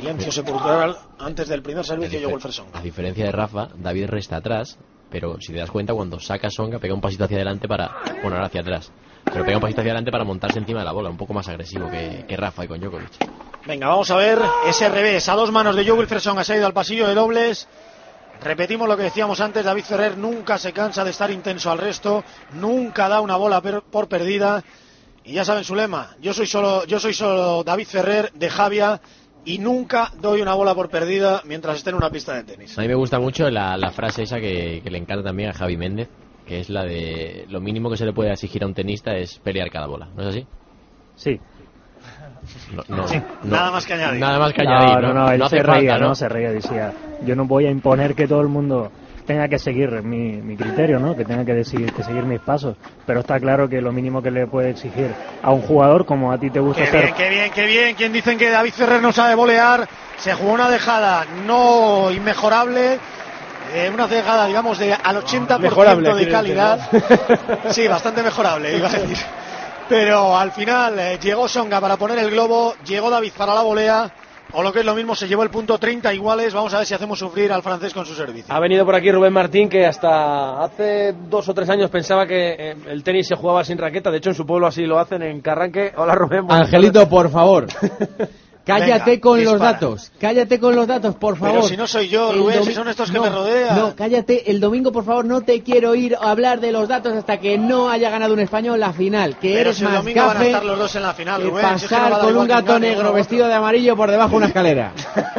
Silencio sepulcral antes del primer servicio de Wilfred Songa. A diferencia de Rafa, David resta atrás, pero si te das cuenta, cuando saca Songa pega un pasito hacia adelante ahora hacia atrás, pero pega un pasito hacia adelante para montarse encima de la bola, un poco más agresivo que Rafa y con Djokovic. Venga, vamos a ver ese revés a 2 manos de Wilfred Songa, se ha ido al pasillo de dobles. Repetimos lo que decíamos antes, David Ferrer nunca se cansa de estar intenso al resto, nunca da una bola por perdida, y ya saben su lema, yo soy solo David Ferrer de Javia y nunca doy una bola por perdida mientras esté en una pista de tenis. A mí me gusta mucho la frase esa que le encanta también a Javi Méndez, que es la de lo mínimo que se le puede exigir a un tenista es pelear cada bola, ¿no es así? Sí. Nada más que añadir. Nada más que añadir. Él hace se reía, falta, ¿no? Se reía, decía, yo no voy a imponer que todo el mundo tenga que seguir mi criterio, ¿no? Que tenga que seguir mis pasos, pero está claro que lo mínimo que le puede exigir a un jugador como a ti te gusta hacer. Qué bien. Quien dicen que David Ferrer no sabe volear, se jugó una dejada no inmejorable. Una dejada, digamos, al 80% de calidad. Sí, bastante mejorable, iba a decir. Pero al final llegó Songa para poner el globo, llegó David para la volea, o lo que es lo mismo, se llevó el punto 30 iguales. Vamos a ver si hacemos sufrir al francés con su servicio. Ha venido por aquí Rubén Martín, que hasta hace 2 o 3 años pensaba que el tenis se jugaba sin raqueta. De hecho, en su pueblo así lo hacen, en Carranque. Hola, Rubén. Angelito, por favor. Cállate. Venga, con los datos. Cállate con los datos, por favor. Pero si no soy yo, Rubén, si son estos que me rodean. No, cállate. El domingo, por favor, no te quiero ir a hablar de los datos hasta que no haya ganado un español la final. Que pero eres si el más domingo van a gafe estar los dos en la final, Rubén. pasar si es que no va a dar con igual un gato quien gane, negro vestido de amarillo por debajo de una escalera.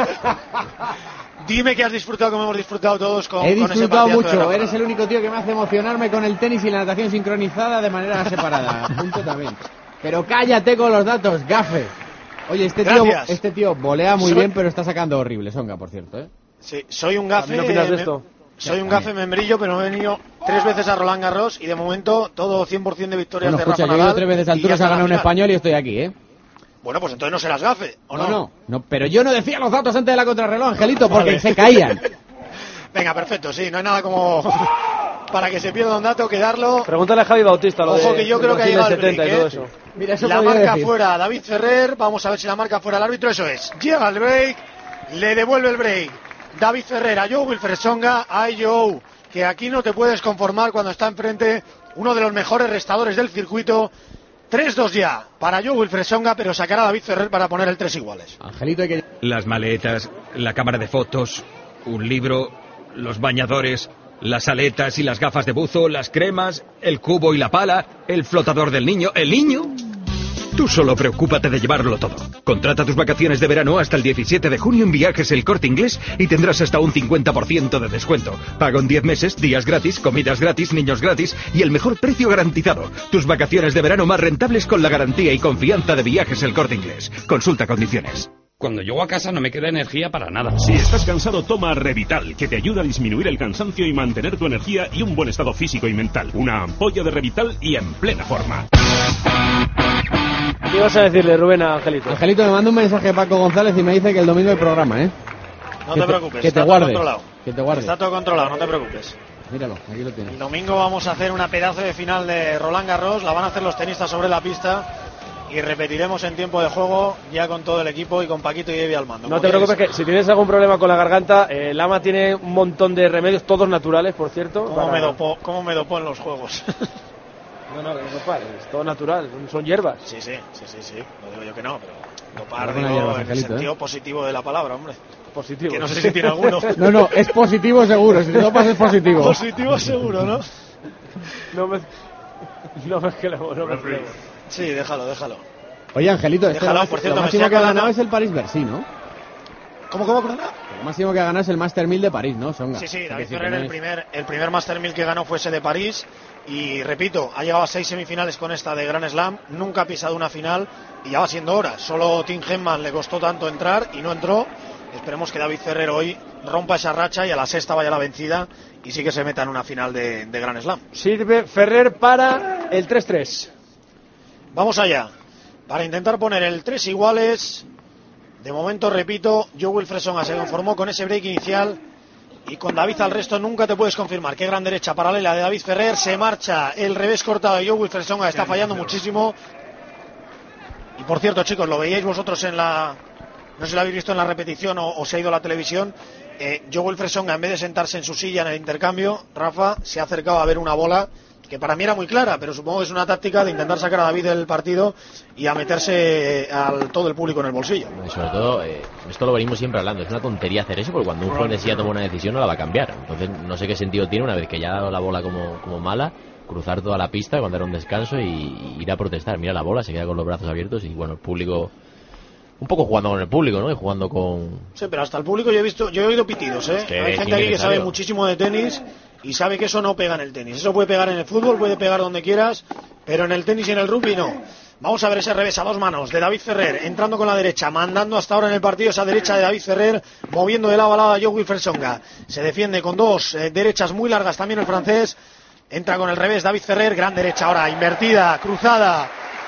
Dime que has disfrutado como hemos disfrutado todos con He ese disfrutado partidazo mucho. de Eres el único tío que me hace emocionarme con el tenis y la natación sincronizada de manera separada. Punto también. Pero cállate con los datos, gafe. Oye, este tío volea muy bien, pero está sacando horrible Songa, por cierto, ¿eh? Sí, soy un gafe. ¿Qué opinas de esto? Soy un gafe membrillo, pero me he venido 3 veces a Roland Garros y de momento todo 100% de victorias de Rafa Yo he Nadal. ido 3 veces al Tour, se ha ganado un español y estoy aquí, ¿eh? Bueno, pues entonces no serás gafe, ¿o no? No, pero yo no decía los datos antes de la contrarreloj, Angelito, porque se caían. Venga, perfecto, sí, no hay nada como para que se pierda un dato que darlo. Pregúntale a Javi Bautista. Ojo que yo creo que ha llegado el break, y todo eso. Mira, eso la marca decir. fuera David Ferrer, vamos a ver si la marca fuera el árbitro, eso es. Llega el break, le devuelve el break David Ferrer a Wilfred Songa. Ay, Joe, que aquí no te puedes conformar cuando está enfrente uno de los mejores restadores del circuito. 3-2 ya para Wilfred Songa, pero sacará a David Ferrer para poner el 3 iguales. Angelito, hay que... Las maletas, la cámara de fotos, un libro, los bañadores, las aletas y las gafas de buzo, las cremas, el cubo y la pala, el flotador del niño. ¿El niño? Tú solo preocúpate de llevarlo todo. Contrata tus vacaciones de verano hasta el 17 de junio en Viajes El Corte Inglés y tendrás hasta un 50% de descuento. Pago en 10 meses, días gratis, comidas gratis, niños gratis y el mejor precio garantizado. Tus vacaciones de verano más rentables con la garantía y confianza de Viajes El Corte Inglés. Consulta condiciones. Cuando llego a casa no me queda energía para nada. Si estás cansado, toma Revital, que te ayuda a disminuir el cansancio y mantener tu energía y un buen estado físico y mental. Una ampolla de Revital y en plena forma. ¿Qué ibas a decirle, Rubén, a Angelito? Angelito, me manda un mensaje Paco González y me dice que el domingo hay programa, ¿eh? No te preocupes, que te está guardes, todo controlado. que te guardes. Está todo controlado, no te preocupes. Míralo, aquí lo tienes. El domingo vamos a hacer una pedazo de final de Roland Garros, la van a hacer los tenistas sobre la pista y repetiremos en tiempo de juego ya con todo el equipo y con Paquito y Evi al mando. No te preocupes, que si tienes algún problema con la garganta, Lama tiene un montón de remedios, todos naturales, por cierto. ¿Cómo me dopó en los juegos? No, es todo natural, son hierbas. Sí, no digo yo que no, pero dopar hierbas, en el sentido positivo de la palabra, hombre. Positivo. Que no sé si tiene alguno. No, es positivo seguro, si te dopas es positivo. Positivo seguro, ¿no? No mezclemos. Sí, déjalo. Oye, Angelito, por cierto, lo máximo que ha ganado es el París-Bercy, ¿no? ¿Cómo, perdona? Lo máximo que ha ganado es el Master 1000 de París, ¿no, Songa? Sí, David Ferrer el primer Master 1000 que ganó fue ese de París y repito, ha llegado a 6 semifinales con esta de Grand Slam, nunca ha pisado una final y ya va siendo hora. Solo Tim Henman le costó tanto entrar y no entró. Esperemos que David Ferrer hoy rompa esa racha y a la sexta vaya la vencida y sí que se meta en una final de Grand Slam. Sirve Ferrer para el 3-3. Vamos allá, para intentar poner el 3 iguales. De momento, repito, Wilfred Songa se conformó con ese break inicial y con David al resto nunca te puedes confirmar. Qué gran derecha paralela de David Ferrer, se marcha el revés cortado de Wilfred Songa, está fallando muchísimo. Y por cierto, chicos, lo veíais vosotros en la no sé si lo habéis visto en la repetición o se ha ido a la televisión. Joe Wilfred Tsonga, en vez de sentarse en su silla en el intercambio, Rafa se ha acercado a ver una bola que para mí era muy clara, pero supongo que es una táctica de intentar sacar a David del partido y a meterse todo el público en el bolsillo. Y sobre todo, esto lo venimos siempre hablando, es una tontería hacer eso, porque cuando un jugador de silla toma una decisión no la va a cambiar. Entonces no sé qué sentido tiene, una vez que ya ha dado la bola como mala, cruzar toda la pista cuando era un descanso y ir a protestar. Mira la bola, se queda con los brazos abiertos y bueno, el público... Un poco jugando con el público, ¿no? Y jugando con... Sí, pero hasta el público yo he oído pitidos, ¿eh? Hay gente aquí que sabe muchísimo de tenis y sabe que eso no pega en el tenis. Eso puede pegar en el fútbol, puede pegar donde quieras, pero en el tenis y en el rugby no. Vamos a ver ese revés a 2 manos de David Ferrer, entrando con la derecha, mandando hasta ahora en el partido esa derecha de David Ferrer, moviendo de lado a lado a Joe Wilfred Tsonga. Se defiende con 2 derechas muy largas también el francés. Entra con el revés David Ferrer, gran derecha ahora, invertida, cruzada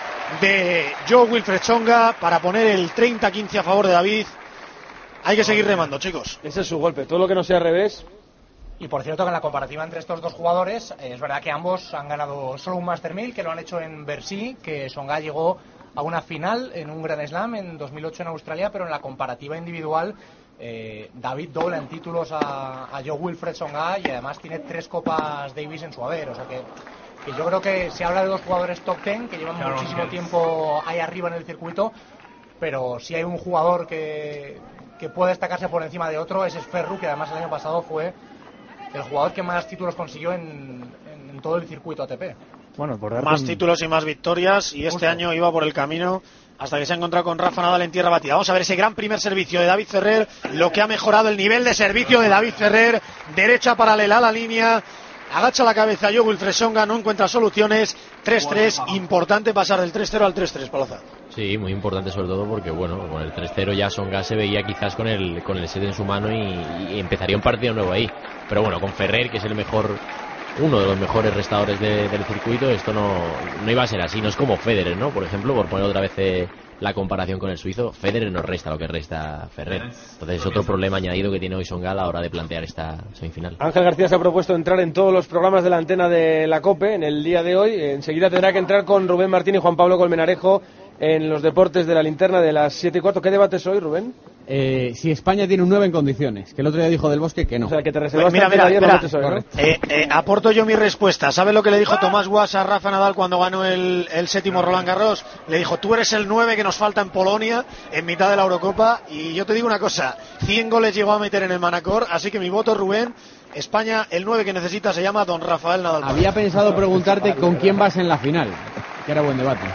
de Joe Wilfred Tsonga para poner el 30-15 a favor de David. Hay que seguir remando, chicos. Ese es su golpe, todo lo que no sea revés. Y por cierto que en la comparativa entre estos dos jugadores es verdad que ambos han ganado solo un Master 1000, que lo han hecho en Bercy, que Tsonga llegó a una final en un Grand Slam en 2008 en Australia, pero en la comparativa individual David dobla en títulos a Joe Wilfred Tsonga y además tiene 3 Copas Davis en su haber, o sea que yo creo que se habla de 2 jugadores top 10 que llevan muchísimo tiempo ahí arriba en el circuito, pero si hay un jugador que puede destacarse por encima de otro, ese es Ferru, que además el año pasado fue el jugador que más títulos consiguió en todo el circuito ATP. Bueno, más títulos y más victorias, y este año iba por el camino hasta que se ha encontrado con Rafa Nadal en tierra batida. Vamos a ver ese gran primer servicio de David Ferrer, lo que ha mejorado el nivel de servicio de David Ferrer, derecha paralela a la línea, agacha la cabeza Joe Wilfred Tsonga, no encuentra soluciones. 3-3, importante pasar del 3-0 al 3-3, Palaza. Sí, muy importante sobre todo porque bueno, con el 3-0 ya Tsonga se veía quizás con el set en su mano y empezaría un partido nuevo ahí. Pero bueno, con Ferrer, que es uno de los mejores restadores del circuito, esto no iba a ser así. No es como Federer, ¿no? Por ejemplo, por poner otra vez la comparación con el suizo, Federer no resta lo que resta Ferrer. Entonces es otro problema añadido que tiene hoy Tsonga a la hora de plantear esta semifinal. Ángel García se ha propuesto entrar en todos los programas de la antena de la COPE en el día de hoy. Enseguida tendrá que entrar con Rubén Martín y Juan Pablo Colmenarejo en los deportes de la linterna de las 7:15. ¿Qué debates hoy, Rubén? Si España tiene un 9 en condiciones, que el otro día dijo Del Bosque que no. O sea, que te reservaste aporto yo mi respuesta. ¿Sabes lo que le dijo Tomás Guas a Rafa Nadal cuando ganó el 7º Roland Garros? Le dijo, tú eres el 9 que nos falta en Polonia en mitad de la Eurocopa, y yo te digo una cosa, 100 goles llegó a meter en el Manacor, así que mi voto, Rubén. España, el 9 que necesita se llama Don Rafael Nadal. Había pensado preguntarte con quién vas en la final, que era buen debate.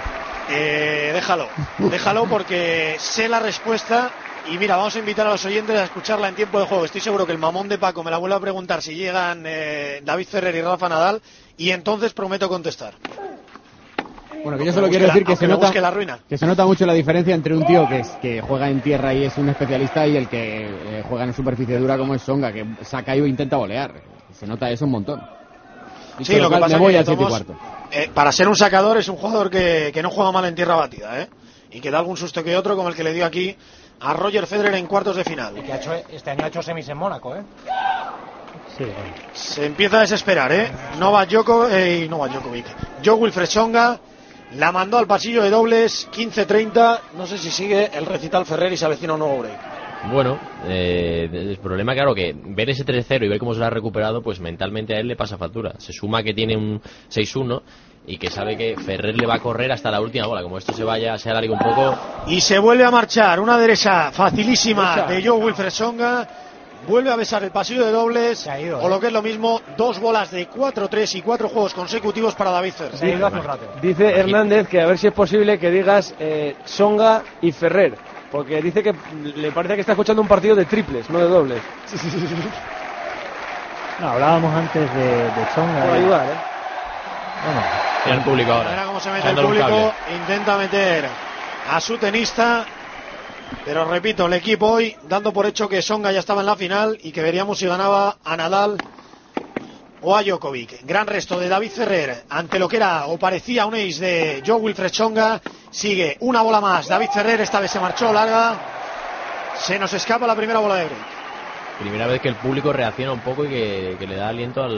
Déjalo porque sé la respuesta. Y mira, vamos a invitar a los oyentes a escucharla en tiempo de juego. Estoy seguro que el mamón de Paco me la vuelve a preguntar si llegan David Ferrer y Rafa Nadal, y entonces prometo contestar. Bueno, que yo solo quiero decir que se nota mucho la diferencia entre un tío que juega en tierra y es un especialista y el que juega en superficie dura como es Tsonga, que saca y intenta volear. Se nota eso un montón. Sí, lo que pasa es que para ser un sacador es un jugador que no juega mal en tierra batida, y que da algún susto que otro, como el que le dio aquí a Roger Federer en cuartos de final. Y que este año ha hecho semis en Mónaco, Sí, bueno. Se empieza a desesperar, Novak Djokovic. Joe Wilfred Tsonga la mandó al pasillo de dobles, 15-30. No sé si sigue el recital Ferrer y se avecina un nuevo break. Bueno, el problema, claro, que ver ese 3-0 y ver cómo se lo ha recuperado, pues mentalmente a él le pasa factura. Se suma que tiene un 6-1 y que sabe que Ferrer le va a correr hasta la última bola. Como esto se alargue un poco. Y se vuelve a marchar una derecha facilísima de Joe Wilfred Tsonga. Vuelve a besar el pasillo de dobles, o lo que es lo mismo, 2 bolas de 4-3 y 4 juegos consecutivos para David Ferrer. Dice Hernández que a ver si es posible que digas Tsonga y Ferrer, porque dice que le parece que está escuchando un partido de triples, no de dobles. No, hablábamos antes de Tsonga. Para ayudar, Bueno, mira el público ahora. Mira cómo se mete el público, intenta meter a su tenista. Pero repito, el equipo hoy dando por hecho que Tsonga ya estaba en la final y que veríamos si ganaba a Nadal o a Djokovic. Gran resto de David Ferrer ante lo que era o parecía un ace de Joe Wilfred Tsonga. Sigue una bola más David Ferrer, esta vez se marchó larga. Se nos escapa la primera bola de break. Primera vez que el público reacciona un poco y que le da aliento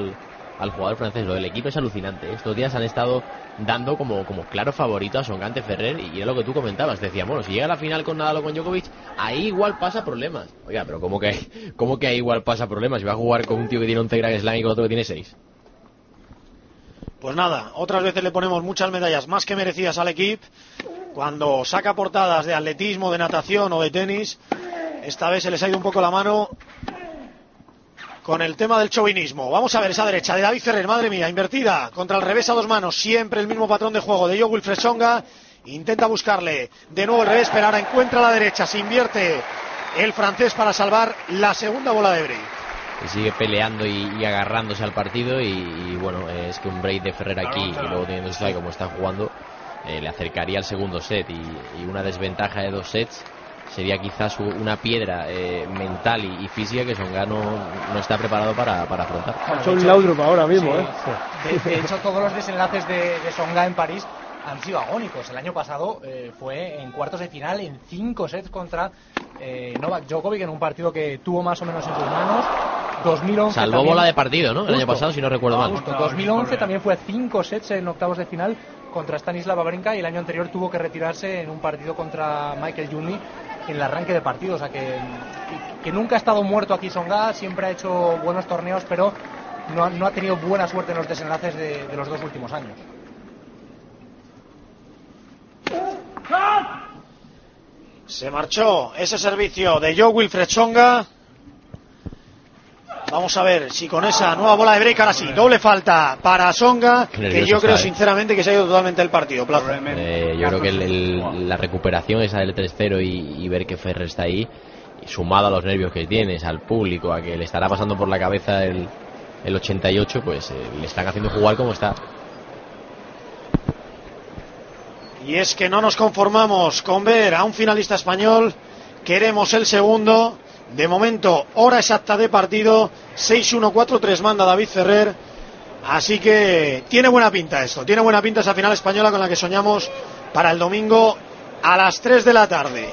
al jugador francés. Lo del equipo es alucinante. Estos días han estado dando como claro favorito a Tsonga ante Ferrer, y es lo que tú comentabas. Decíamos, bueno, si llega a la final con Nadal o con Djokovic, ahí igual pasa problemas. Oiga, pero ¿cómo que ahí igual pasa problemas? Si va a jugar con un tío que tiene 11 Grand Slam y con otro que tiene 6. Pues nada, otras veces le ponemos muchas medallas más que merecidas al equipo cuando saca portadas de atletismo, de natación o de tenis. Esta vez se les ha ido un poco la mano con el tema del chauvinismo. Vamos a ver esa derecha de David Ferrer, madre mía, invertida contra el revés a dos manos, siempre el mismo patrón de juego de Jo-Wilfried Tsonga. Intenta buscarle de nuevo el revés, pero ahora encuentra la derecha, se invierte el francés para salvar la segunda bola de break. Sigue peleando y agarrándose al partido, y bueno, es que un break de Ferrer aquí y luego teniendo strike como está jugando, le acercaría al segundo set, y una desventaja de 2 sets sería quizás una piedra mental y física que Tsonga no está preparado para afrontar. Ha hecho un Laudrup ahora mismo, sí. De hecho, todos los desenlaces de Tsonga en París han sido agónicos. El año pasado fue en cuartos de final en 5 sets contra Novak Djokovic, en un partido que tuvo más o menos en sus manos. 2011 salvó también, bola de partido, ¿no? El año pasado, si no recuerdo mal. 2011 también fue 5 sets en octavos de final contra Stanislav Wawrinka, y el año anterior tuvo que retirarse en un partido contra Michael Juni en el arranque de partido. O sea que nunca ha estado muerto aquí Tsonga, siempre ha hecho buenos torneos, pero no ha tenido buena suerte en los desenlaces de los 2 últimos años. Se marchó ese servicio de Jo-Wilfried Tsonga. Vamos a ver si con esa nueva bola de break, ahora sí, doble falta para Tsonga, que yo creo sinceramente que se ha ido totalmente el partido. Plaza. Yo creo que la recuperación esa del 3-0 y ver que Ferrer está ahí, sumado a los nervios que tienes, al público, a que le estará pasando por la cabeza el 88, pues le están haciendo jugar como está. Y es que no nos conformamos con ver a un finalista español, queremos el segundo. De momento, hora exacta de partido, 6-1, 4-3 manda David Ferrer. Así que tiene buena pinta esto, tiene buena pinta esa final española con la que soñamos para el domingo a las 3 de la tarde.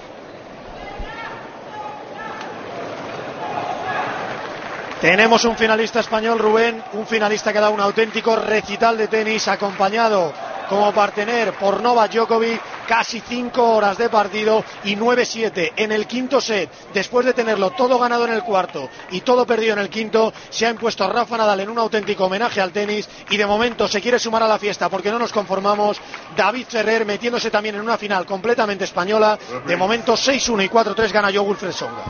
Tenemos un finalista español, Rubén, un finalista que ha dado un auténtico recital de tenis, acompañado como partener por Novak Djokovic, casi 5 horas de partido y 9-7 en el quinto set. Después de tenerlo todo ganado en el cuarto y todo perdido en el quinto, se ha impuesto Rafa Nadal en un auténtico homenaje al tenis, y de momento se quiere sumar a la fiesta porque no nos conformamos. David Ferrer metiéndose también en una final completamente española. De momento 6-1 y 4-3 gana Jo-Wilfried Tsonga.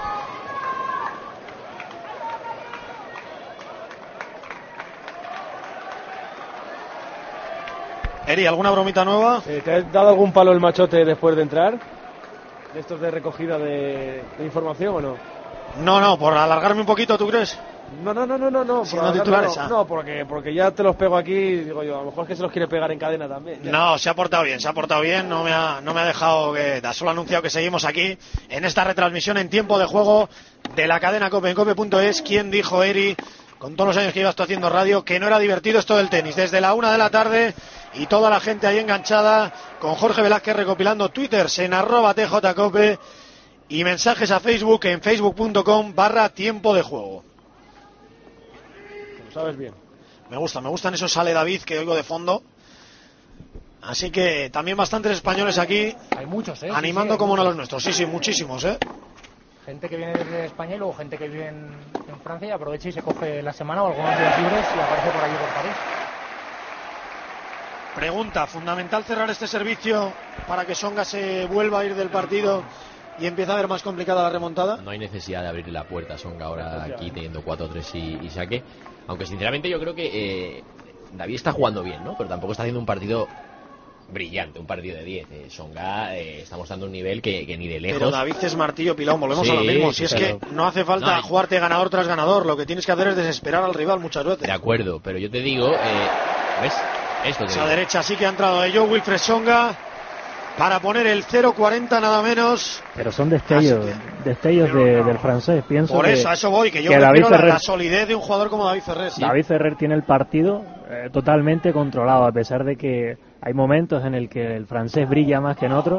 Eri, ¿alguna bromita nueva? ¿Te ha dado algún palo el machote después de entrar? ¿De estos de recogida de información o no? No, por alargarme un poquito, ¿tú crees? No. Siendo titulares, no, porque ya te los pego aquí, digo yo, a lo mejor es que se los quiere pegar en cadena también. Ya. No, se ha portado bien, no me ha dejado que... Solo ha anunciado que seguimos aquí en esta retransmisión en tiempo de juego de la cadena COPE en cope.es. ¿Quién dijo, Eri, con todos los años que llevas tú haciendo radio, que no era divertido esto del tenis? Desde la 1 de la tarde y toda la gente ahí enganchada, con Jorge Velázquez recopilando twitters en @tjcope y mensajes a Facebook en facebook.com/tiempo de juego. Lo sabes bien. Me gustan esos Sale David que oigo de fondo. Así que también bastantes españoles aquí. Hay muchos, animando como uno de los nuestros. Sí, muchísimos, Gente que viene desde España y luego gente que vive en Francia y aprovecha y se coge la semana o algunos días libres y aparece por allí por París. Pregunta, ¿fundamental cerrar este servicio para que Tsonga se vuelva a ir del partido y empieza a ver más complicada la remontada? No hay necesidad de abrir la puerta a Tsonga ahora aquí teniendo 4-3 y saque. Aunque sinceramente yo creo que David está jugando bien, ¿no? Pero tampoco está haciendo un partido brillante, un partido de 10. Tsonga está mostrando un nivel que ni de lejos. Pero David es martillo pilón, volvemos a lo mismo. Si es que no hace falta jugarte ganador tras ganador, lo que tienes que hacer es desesperar al rival muchas veces. De acuerdo, pero yo te digo, ¿ves? Esto esa derecha sí que ha entrado de Jo-Wilfried Tsonga para poner el 0-40 nada menos. Pero son destellos del francés. Pienso por eso, a eso voy, que yo prefiero la solidez de un jugador como David Ferrer. Sí. David Ferrer tiene el partido totalmente controlado, a pesar de que hay momentos en el que el francés brilla más que en otros,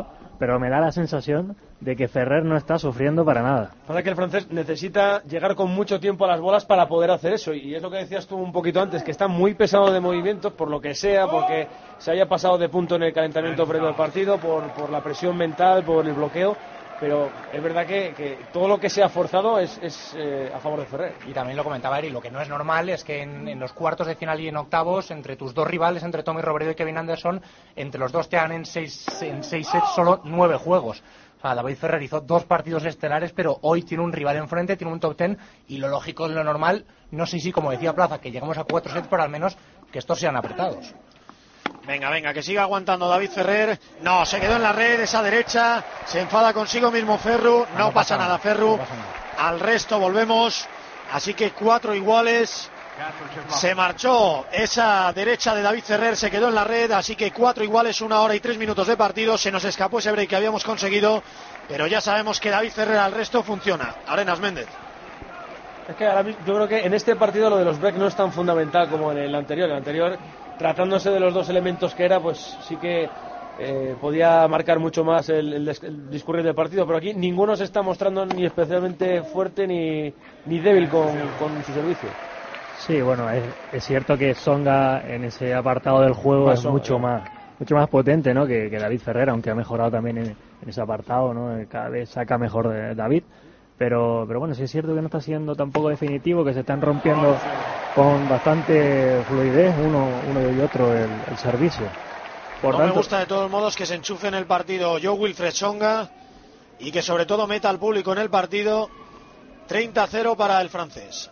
pero me da la sensación de que Ferrer no está sufriendo para nada. Pasa que el francés necesita llegar con mucho tiempo a las bolas para poder hacer eso, y es lo que decías tú un poquito antes, que está muy pesado de movimientos, por lo que sea, porque se haya pasado de punto en el calentamiento previo al partido, por la presión mental, por el bloqueo. Pero es verdad que todo lo que sea forzado es a favor de Ferrer. Y también lo comentaba Eri, lo que no es normal es que en los cuartos de final y en octavos, entre tus dos rivales, entre Tommy Robredo y Kevin Anderson, entre los dos te hagan en seis sets solo 9 juegos. O sea, David Ferrer hizo 2 partidos estelares, pero hoy tiene un rival enfrente, tiene un top 10, y lo lógico, lo normal, no sé si, como decía Plaza, que lleguemos a 4 sets, pero al menos que estos sean apretados. Venga, que siga aguantando David Ferrer. No, se quedó en la red, esa derecha. Se enfada consigo mismo Ferru. No pasa nada, Ferru. Al resto volvemos. Así que 4 iguales. Se marchó esa derecha de David Ferrer, se quedó en la red. Así que 4 iguales, 1 hora y 3 minutos de partido. Se nos escapó ese break que habíamos conseguido. Pero ya sabemos que David Ferrer al resto funciona. Arenas Méndez. Es que ahora mismo, yo creo que en este partido lo de los breaks no es tan fundamental como en el anterior. El anterior, tratándose de los dos elementos que era, pues sí que podía marcar mucho más el discurrir del partido, pero aquí ninguno se está mostrando ni especialmente fuerte ni débil con su servicio. Sí, bueno, es cierto que Tsonga en ese apartado del juego es mucho más potente, ¿no? que David Ferrer, aunque ha mejorado también en ese apartado, ¿no? Cada vez saca mejor de David. Pero bueno, sí es cierto que no está siendo tampoco definitivo, que se están rompiendo con bastante fluidez uno y otro el servicio. No me gusta de todos modos que se enchufe en el partido Jo-Wilfried Tsonga y que sobre todo meta al público en el partido. 30-0 para el francés.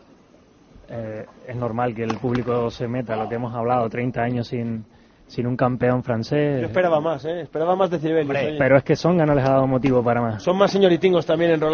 Es normal que el público se meta, lo que hemos hablado, 30 años sin un campeón francés. Yo esperaba más, esperaba más de Cibelius. Pero es que Tsonga no les ha dado motivo para más. Son más señoritingos también en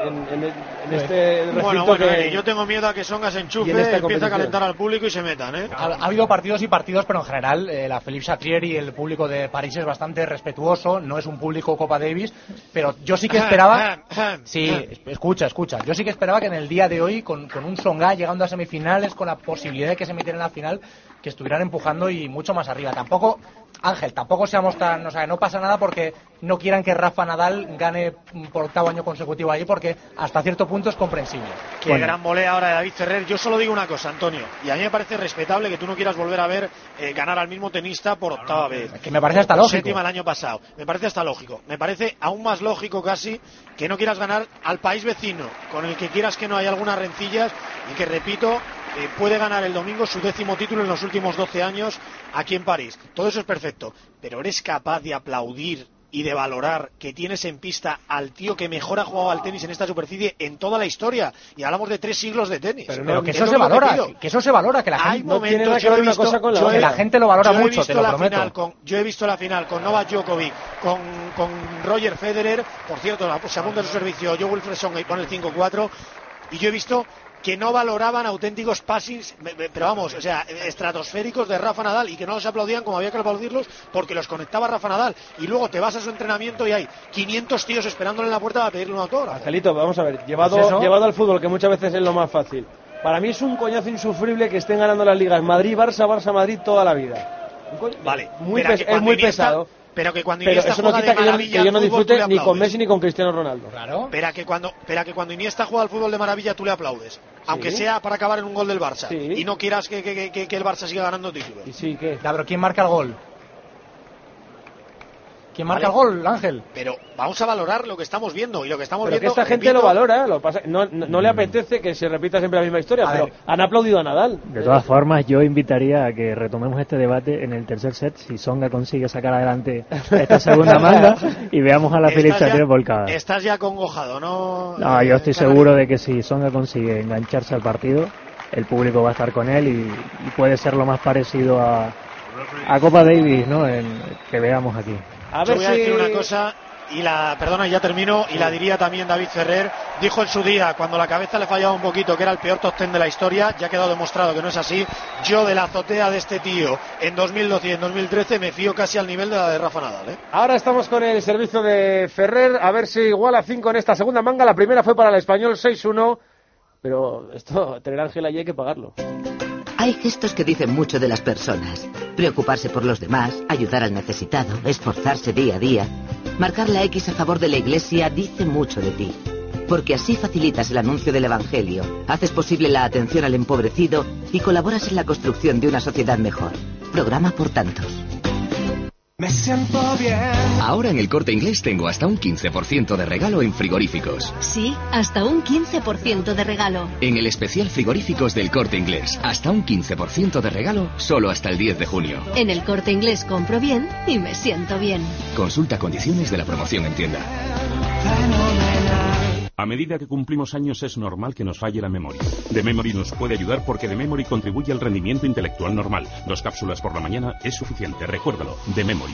este recinto. Bueno, yo tengo miedo a que Tsonga se enchufe, empiece a calentar al público y se metan. Ha habido partidos y partidos, pero en general la Philippe Chatrier y el público de París es bastante respetuoso. No es un público Copa Davis, pero yo sí que esperaba. Sí, escucha. Yo sí que esperaba que en el día de hoy, con un Tsonga llegando a semifinales, con la posibilidad de que se metiera en la final, que estuvieran empujando y mucho más arriba. Tampoco seamos tan, o sea, no pasa nada porque no quieran que Rafa Nadal gane por 8º año consecutivo ahí, porque hasta cierto punto es comprensible. Qué gran volea ahora de David Ferrer. Yo solo digo una cosa, Antonio, y a mí me parece respetable que tú no quieras volver a ver ganar al mismo tenista por 8ª vez. Que me parece hasta lógico. 7ª el año pasado. Me parece hasta lógico. Me parece aún más lógico casi que no quieras ganar al país vecino, con el que quieras que no haya algunas rencillas, y que, repito, puede ganar el domingo su 10º título en los últimos 12 años aquí en París. Todo eso es perfecto, pero eres capaz de aplaudir y de valorar que tienes en pista al tío que mejor ha jugado al tenis en esta superficie en toda la historia, y hablamos de 3 siglos de tenis. Pero que eso se valora, que la gente no tiene nada que ver una cosa con la otra. Que la gente lo valora mucho, te lo prometo. Yo he visto la final con Novak Djokovic, con Roger Federer, por cierto, se apunta a su servicio Jo-Wilfried Tsonga y pone el 5-4, y yo he visto que no valoraban auténticos passings, pero vamos, o sea, estratosféricos de Rafa Nadal, y que no los aplaudían como había que aplaudirlos porque los conectaba Rafa Nadal. Y luego te vas a su entrenamiento y hay 500 tíos esperándole en la puerta para pedirle un autógrafo. Angelito, vamos a ver, llevado al fútbol, que muchas veces es lo más fácil. Para mí es un coñazo insufrible que estén ganando las ligas Madrid-Barça, Barça-Madrid toda la vida. Vale, es muy pesado. Pero que cuando Iniesta eso no juega quita de maravilla que yo no fútbol, disfrute ni con Messi ni con Cristiano Ronaldo. Claro. Pero que cuando Iniesta juega al fútbol de maravilla tú le aplaudes, sí, aunque sea para acabar en un gol del Barça, sí, y no quieras que el Barça siga ganando títulos. ¿Y sí, qué? Pero ¿quién marca el gol? ¿Quién marca el gol, Ángel? Pero vamos a valorar lo que estamos viendo, y lo que estamos viendo. Que esta gente lo valora, no le apetece que se repita siempre la misma historia, pero han aplaudido a Nadal. De todas formas, yo invitaría a que retomemos este debate en el tercer set, si Tsonga consigue sacar adelante esta segunda manga, y veamos a la Philippe Chatrier volcada. Estás ya acongojado, ¿no? No, yo estoy seguro de que si Tsonga consigue engancharse al partido, el público va a estar con él, y puede ser lo más parecido a Copa Davis, ¿no? Que veamos aquí. Yo voy a decir una cosa, ya termino, y la diría también David Ferrer. Dijo en su día, cuando la cabeza le fallaba un poquito, que era el peor top 10 de la historia. Ya ha quedado demostrado que no es así. Yo de la azotea de este tío en 2012 y en 2013 me fío casi al nivel de la de Rafa Nadal, Ahora estamos con el servicio de Ferrer, a ver si iguala 5 en esta segunda manga. La primera fue para el español 6-1, pero esto, tener Ángel allí hay que pagarlo. Hay gestos que dicen mucho de las personas. Preocuparse por los demás, ayudar al necesitado, esforzarse día a día. Marcar la X a favor de la Iglesia dice mucho de ti. Porque así facilitas el anuncio del Evangelio, haces posible la atención al empobrecido y colaboras en la construcción de una sociedad mejor. Programa por tantos. Me siento bien. Ahora en el Corte Inglés tengo hasta un 15% de regalo en frigoríficos. Sí, hasta un 15% de regalo. En el especial frigoríficos del Corte Inglés, hasta un 15% de regalo solo hasta el 10 de junio. En el Corte Inglés compro bien y me siento bien. Consulta condiciones de la promoción en tienda. A medida que cumplimos años es normal que nos falle la memoria. The Memory nos puede ayudar porque The Memory contribuye al rendimiento intelectual normal. 2 cápsulas por la mañana es suficiente, recuérdalo. The Memory.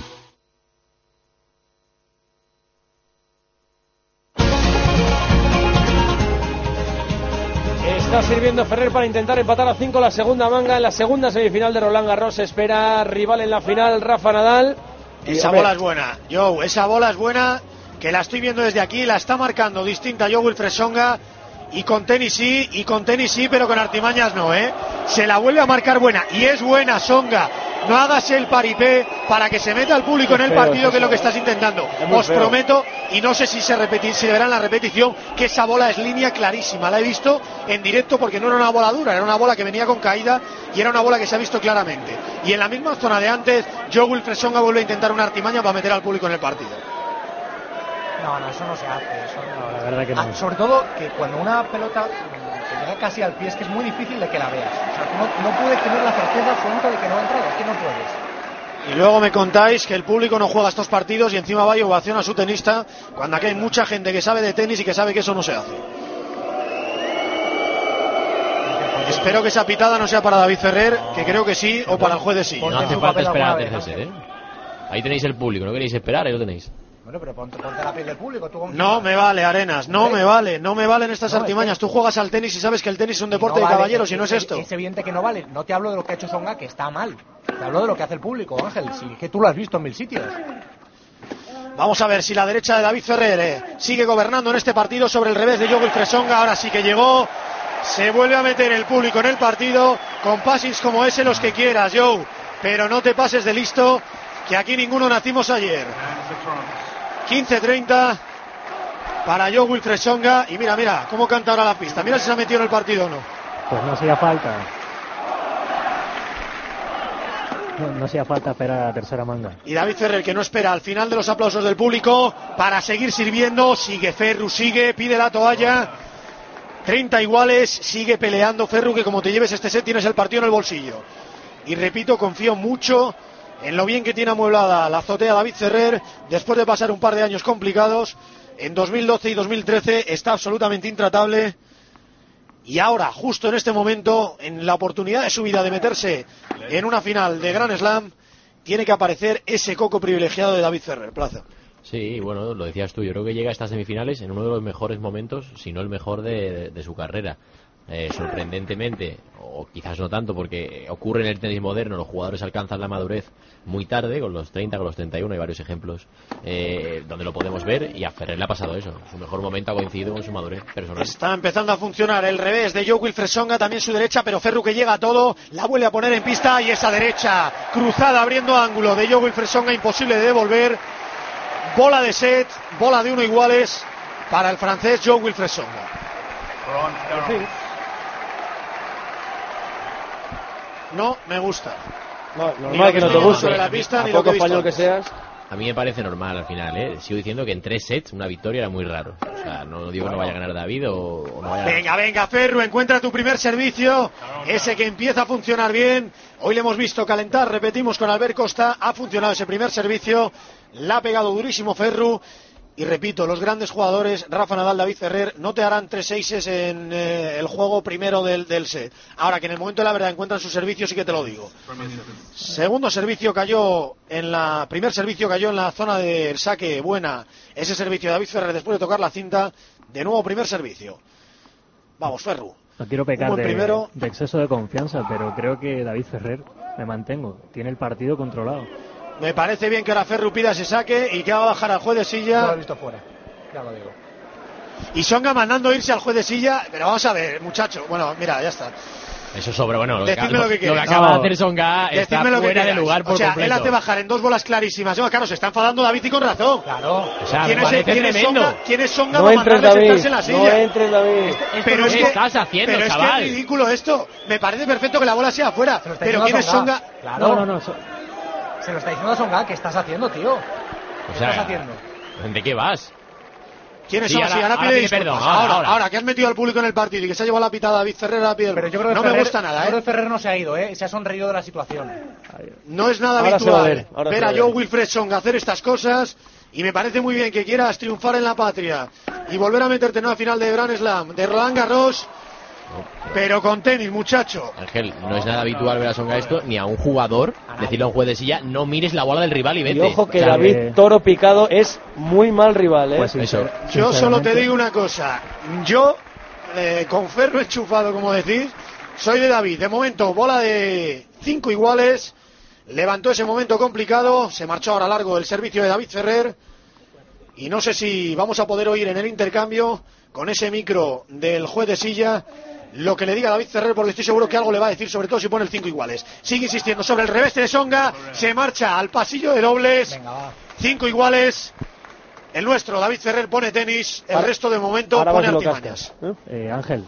Está sirviendo Ferrer para intentar empatar a 5 la segunda manga. En la segunda semifinal de Roland Garros espera rival en la final, Rafa Nadal. Esa bola es buena, Joe, esa bola es buena, que la estoy viendo desde aquí, la está marcando distinta Jo-Wilfried Tsonga, y con tenis sí, pero con artimañas no, se la vuelve a marcar buena, y es buena Tsonga. No hagas el paripé para que se meta el público en el partido, que es lo que estás intentando. Os prometo, y no sé si se verá en la repetición, que esa bola es línea clarísima. La he visto en directo porque no era una bola dura, era una bola que venía con caída y era una bola que se ha visto claramente. Y en la misma zona de antes, Jo-Wilfried Tsonga vuelve a intentar una artimaña para meter al público en el partido. No, eso no se hace. Eso no. La verdad que no. Sobre todo que cuando una pelota te llega casi al pie, es que es muy difícil de que la veas. O sea, no puedes tener la certeza absoluta de que no ha entrado, es que no puedes. Y luego me contáis que el público no juega estos partidos y encima va y ovaciona a su tenista, cuando aquí hay mucha gente que sabe de tenis y que sabe que eso no se hace. Espero que esa pitada no sea para David Ferrer, que creo que sí, o para el juez de sí. No hace falta esperar a tercer set, Ahí tenéis el público, no queréis esperar, ahí lo tenéis. Bueno, pero ponte la piel del público. No me vale, Arenas, no me valen estas artimañas. Tú juegas al tenis y sabes que el tenis es un deporte de caballeros y no es esto. Es evidente que no vale. No te hablo de lo que ha hecho Tsonga, que está mal. Te hablo de lo que hace el público, Ángel. Sí, que tú lo has visto en 1000 sitios. Vamos a ver si la derecha de David Ferrer sigue gobernando en este partido sobre el revés de Jo-Wilfried Tsonga. Ahora sí que llegó. Se vuelve a meter el público en el partido con passings como ese, los que quieras, Joe. Pero no te pases de listo, que aquí ninguno nacimos ayer. 15-30 para Jo-Wilfried Tsonga. Y mira cómo canta ahora la pista. Mira si se ha metido en el partido o no. Pues no hacía falta. No hacía falta esperar a la tercera manga. Y David Ferrer, que no espera al final de los aplausos del público para seguir sirviendo. Sigue Ferru, pide la toalla. 30 iguales, sigue peleando Ferru, que como te lleves este set tienes el partido en el bolsillo. Y repito, confío mucho en lo bien que tiene amueblada la azotea David Ferrer, después de pasar un par de años complicados. En 2012 y 2013 está absolutamente intratable, y ahora, justo en este momento, en la oportunidad de su vida de meterse en una final de Grand Slam, tiene que aparecer ese coco privilegiado de David Ferrer. Plaza. Sí, bueno, lo decías tú, yo creo que llega a estas semifinales en uno de los mejores momentos, si no el mejor de su carrera. Sorprendentemente, o quizás no tanto, porque ocurre en el tenis moderno, los jugadores alcanzan la madurez muy tarde, con los 30, con los 31, hay varios ejemplos donde lo podemos ver, y a Ferrer le ha pasado eso. Su mejor momento ha coincidido con su madurez personal. Está empezando a funcionar el revés de Jo-Wilfried Tsonga, también su derecha, pero Ferru, que llega a todo, la vuelve a poner en pista, y esa derecha cruzada abriendo ángulo de Jo-Wilfried Tsonga, imposible de devolver. Bola de set, bola de 1 iguales para el francés Jo-Wilfried Tsonga. No me gusta. No, normal que no te guste. Sobre la pista, ni lo que español que seas. A mí me parece normal al final, Sigo diciendo que en 3 sets una victoria era muy raro. O sea, no digo que no vaya a ganar David o no vaya a ganar. Venga, Ferru, encuentra tu primer servicio. Ese que empieza a funcionar bien. Hoy le hemos visto calentar, repetimos, con Albert Costa. Ha funcionado ese primer servicio. La ha pegado durísimo Ferru. Y repito, los grandes jugadores, Rafa Nadal, David Ferrer, no te harán 3-6 en el juego primero del set. Ahora que en el momento de la verdad encuentran su servicio, sí que te lo digo. Segundo servicio cayó primer servicio cayó en la zona del saque buena. Ese servicio de David Ferrer después de tocar la cinta. De nuevo primer servicio. Vamos, Ferru. No quiero pecar de exceso de confianza, pero creo que David Ferrer, me mantengo, tiene el partido controlado. Me parece bien que ahora Ferru pida ese saque y que haga bajar al juez de silla. No lo he visto fuera, ya lo digo. Y Tsonga mandando irse al juez de silla. Pero vamos a ver, muchacho. Bueno, mira, ya está. Eso sobre, bueno, lo que queréis. acaba de hacer Songa está fuera de lugar por completo. Él hace bajar en 2 bolas clarísimas. Claro, se está enfadando David y con razón. Claro. O sea, ¿quién es Songa no para mandarle sentarse en la silla? No entres, David. Pero ¿qué estás haciendo, pero chaval? Es que es ridículo esto. Me parece perfecto que la bola sea afuera. Pero ¿quién es Songa? Claro. No. Se lo está diciendo a Songa. ¿Qué estás haciendo, tío? ¿Qué estás haciendo? ¿De qué vas? ¿Quién es ahora pide disculpas. Ahora que has metido al público en el partido y que se ha llevado la pitada David Ferrer, pero yo creo que no me gusta nada, Yo creo que Ferrer no se ha ido, se ha sonreído de la situación. No es nada habitual ver a Joe Wilfred Songa hacer estas cosas, y me parece muy bien que quieras triunfar en la patria y volver a meterte en una final de Grand Slam, de Roland Garros, pero con tenis, muchacho. Ángel, no es nada habitual ver a Songa esto, ni a un jugador decirle a un juez de silla, no mires la bola del rival y vete. Y ojo que David Toro Picado es muy mal rival, Pues eso. Yo solo te digo una cosa, yo con ferro enchufado, como decís, soy de David. De momento, bola de 5 iguales, levantó ese momento complicado, se marchó ahora largo el servicio de David Ferrer, y no sé si vamos a poder oír en el intercambio, con ese micro del juez de silla, lo que le diga a David Ferrer, porque estoy seguro que algo le va a decir, sobre todo si pone el 5 iguales. Sigue insistiendo sobre el revés de Songa, se marcha al pasillo de dobles. 5 iguales. El nuestro, David Ferrer, pone tenis, el resto de momento pone artimañas. Ángel,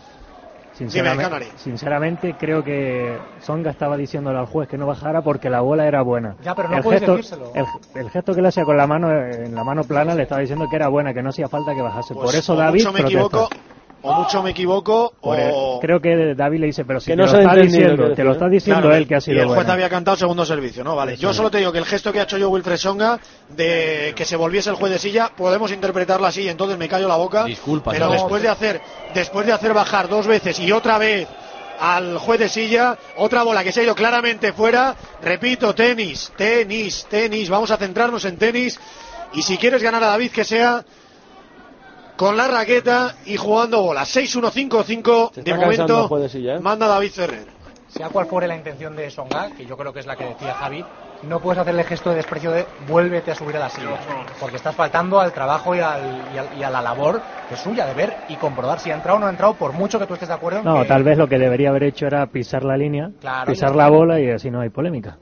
sinceramente creo que Songa estaba diciéndole al juez que no bajara porque la bola era buena. Ya, pero no puedes decírselo. El gesto que le hacía con la mano, en la mano plana, le estaba diciendo que era buena, que no hacía falta que bajase. Pues por eso David protesta. Mucho me equivoco, creo que David le dice, pero si que te, no lo te lo está diciendo claro, él que ha sido el juez buena. había cantado segundo servicio, ¿no? Vale. Yo solo te digo que el gesto que ha hecho yo Wilfred Songa de que se volviese el juez de silla, podemos interpretarlo así, entonces me callo la boca. Disculpa, pero después de hacer bajar 2 veces y otra vez al juez de silla, otra bola que se ha ido claramente fuera, repito, tenis, vamos a centrarnos en tenis, y si quieres ganar a David, que sea con la raqueta y jugando bolas. 6-1-5-5 de momento manda David Ferrer. Sea cual fuere la intención de Songa, que yo creo que es la que decía Javi, no puedes hacerle gesto de desprecio de vuélvete a subir a la silla, porque estás faltando al trabajo y a la labor que es suya, de ver y comprobar si ha entrado o no ha entrado, por mucho que tú estés de acuerdo en que... tal vez lo que debería haber hecho era pisar la línea, claro, pisar la bola, y así no hay polémica.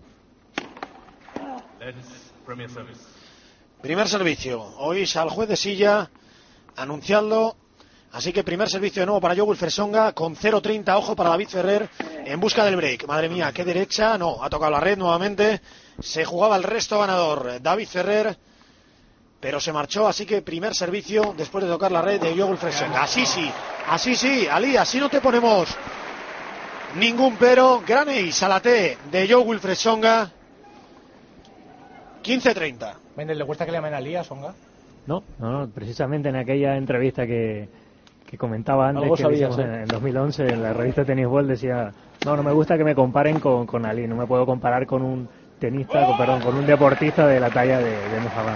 Primer servicio, oís al juez de silla anunciando, así que primer servicio de nuevo para Joe Wilfred Songa con 0-30, ojo para David Ferrer en busca del break. Madre mía, qué derecha, no, ha tocado la red nuevamente, se jugaba el resto ganador David Ferrer, pero se marchó, así que primer servicio después de tocar la red de Joe Wilfred Songa. Así sí, Ali, así no te ponemos ningún pero. Gran ace a la T de Joe Wilfred Songa, 15-30. Méndez, ¿le gusta que le llamen Ali a Songa? No, precisamente en aquella entrevista que comentaba antes, que hicimos en 2011 en la revista Tennis World, decía, no me gusta que me comparen con Ali, no me puedo comparar con un tenista, con un deportista de la talla de Muhammad.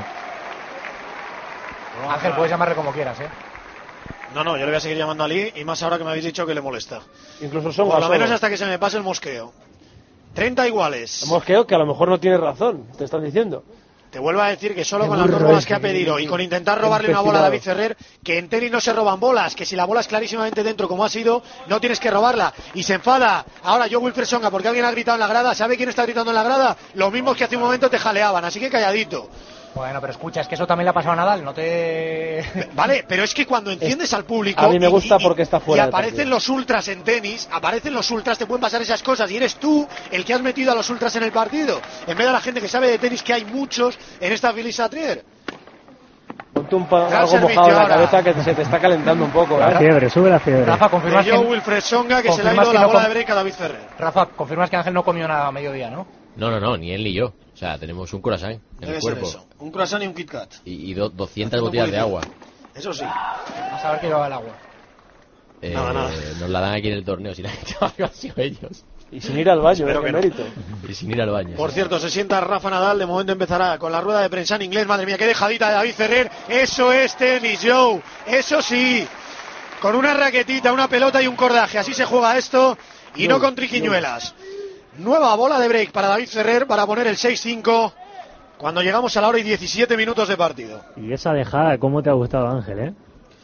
Ángel, puedes llamarle como quieras, No, yo le voy a seguir llamando a Ali, y más ahora que me habéis dicho que le molesta. Incluso Songa. Por lo menos hasta que se me pase el mosqueo. 30 iguales. El mosqueo que a lo mejor no tiene razón, te están diciendo. Te vuelvo a decir que solo con las 2 bolas que ha pedido y con intentar robarle una bola a David Ferrer, que en tenis no se roban bolas, que si la bola es clarísimamente dentro como ha sido, no tienes que robarla, y se enfada ahora Joe Wilfred Songa porque alguien ha gritado en la grada. ¿Sabe quién está gritando en la grada? Los mismos que hace un momento te jaleaban, así que calladito. Bueno, pero escucha, es que eso también le ha pasado a Nadal, no te... Vale, pero es que cuando enciendes al público... A mí me gusta porque está fuera. Y aparecen los ultras en tenis, te pueden pasar esas cosas, y eres tú el que has metido a los ultras en el partido, en vez de la gente que sabe de tenis, que hay muchos en esta Philly-Satrier. Ponte algo mojado en la cabeza, que se te está calentando un poco. La fiebre, sube la fiebre. Rafa, confirmas que... Wilfred Songa, que se le ha ido la bola de break a David Ferrer. Rafa, confirmas que Ángel no comió nada a mediodía, ¿no? No, ni él ni yo. O sea, tenemos un croissant en el cuerpo. Eso. Un croissant y un Kit Kat. Y 200 botellas de agua. Eso sí. A saber que llevaba el agua. Nada. Nos la dan aquí en el torneo, si la han sido ellos. Y sin ir al baño, qué mérito. Y sin ir al baño. Por cierto, se sienta Rafa Nadal, de momento empezará con la rueda de prensa en inglés. Madre mía, qué dejadita de David Ferrer. Eso es tenis, Joe. Eso sí. Con una raquetita, una pelota y un cordaje. Así se juega esto, y no con triquiñuelas. Nueva bola de break para David Ferrer para poner el 6-5 cuando llegamos a la hora y 17 minutos de partido. Y esa dejada, ¿cómo te ha gustado, Ángel,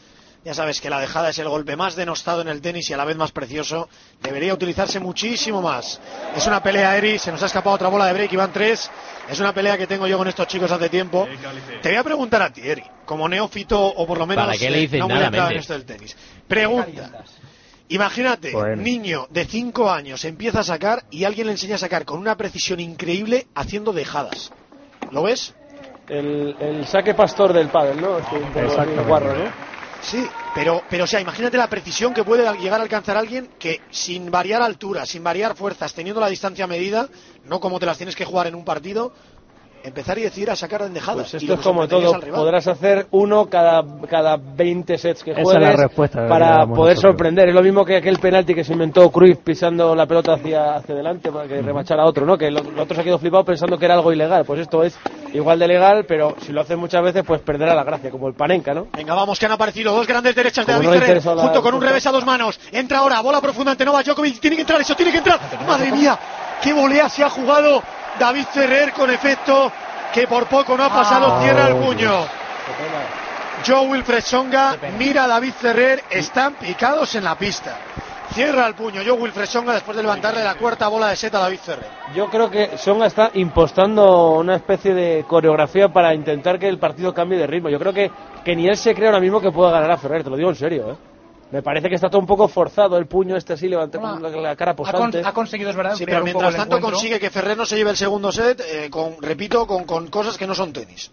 Ya sabes que la dejada es el golpe más denostado en el tenis y a la vez más precioso. Debería utilizarse muchísimo más. Es una pelea, Eri, se nos ha escapado otra bola de break y van 3. Es una pelea que tengo yo con estos chicos hace tiempo. Te voy a preguntar a ti, Eri, como neófito o por lo menos ¿para qué le dices no muy nada, entrado en esto del tenis. Pregunta. Imagínate, niño de 5 años empieza a sacar y alguien le enseña a sacar con una precisión increíble haciendo dejadas. ¿Lo ves? El saque pastor del pádel, ¿no? Exacto. Guarro, ¿no? Sí, pero o sea, imagínate la precisión que puede llegar a alcanzar alguien que sin variar altura, sin variar fuerzas, teniendo la distancia medida, no como te las tienes que jugar en un partido, empezar y decidir a sacar en dejadas. Pues esto es como todo, podrás hacer uno cada 20 sets que juegues. Esa es la respuesta para poder sorprender. Es lo mismo que aquel penalti que se inventó Cruyff pisando la pelota hacia adelante para que remachara a otro, ¿no? Que el otro se ha quedado flipado pensando que era algo ilegal. Pues esto es igual de legal, pero si lo haces muchas veces, pues perderá la gracia, como el Panenka, ¿no? Venga, vamos, que han aparecido dos grandes derechas de David Ferrer, junto con un revés a 2 manos. Entra ahora, bola profunda ante Novak Djokovic. Tiene que entrar, eso tiene que entrar. Madre mía, qué volea se ha jugado David Ferrer con efecto, que por poco no ha pasado. Cierra el puño. Jo-Wilfried Tsonga mira a David Ferrer, están picados en la pista. Cierra el puño Jo-Wilfried Tsonga después de levantarle la cuarta bola de set a David Ferrer. Yo creo que Tsonga está impostando una especie de coreografía para intentar que el partido cambie de ritmo. Yo creo que ni él se cree ahora mismo que pueda ganar a Ferrer, te lo digo en serio, ¿eh? Me parece que está todo un poco forzado el puño este así, levantando la cara posante. Ha conseguido, es verdad, sí, pero mientras tanto consigue que Ferrer no se lleve el segundo set, con cosas que no son tenis.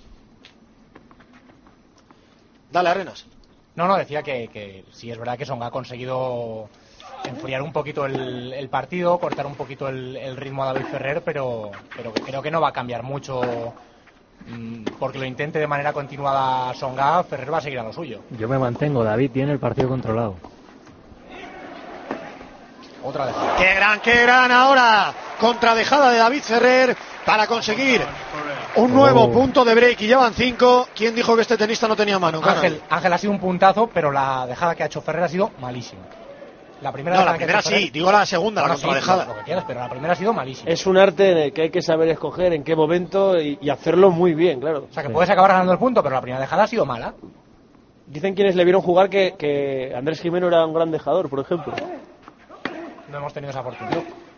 Dale, Arenas. No, decía que sí, es verdad que Tsonga ha conseguido enfriar un poquito el partido, cortar un poquito el ritmo a David Ferrer, pero creo que no va a cambiar mucho. Porque lo intente de manera continuada Tsonga, Ferrer va a seguir a lo suyo. Yo me mantengo, David tiene el partido controlado. Otra dejada. Qué gran ahora contradejada de David Ferrer para conseguir un nuevo punto de break y ya van 5. ¿Quién dijo que este tenista no tenía mano? Ángel ha sido un puntazo, pero la dejada que ha hecho Ferrer ha sido malísima. La primera sí, digo la segunda, la contradejada. Lo que quieras, pero la primera ha sido malísima. Es un arte en el que hay que saber escoger en qué momento y hacerlo muy bien, claro. O sea, que puedes acabar ganando el punto, pero la primera dejada ha sido mala. Dicen quienes le vieron jugar que Andrés Jimeno era un gran dejador, por ejemplo. No hemos tenido esa fortuna.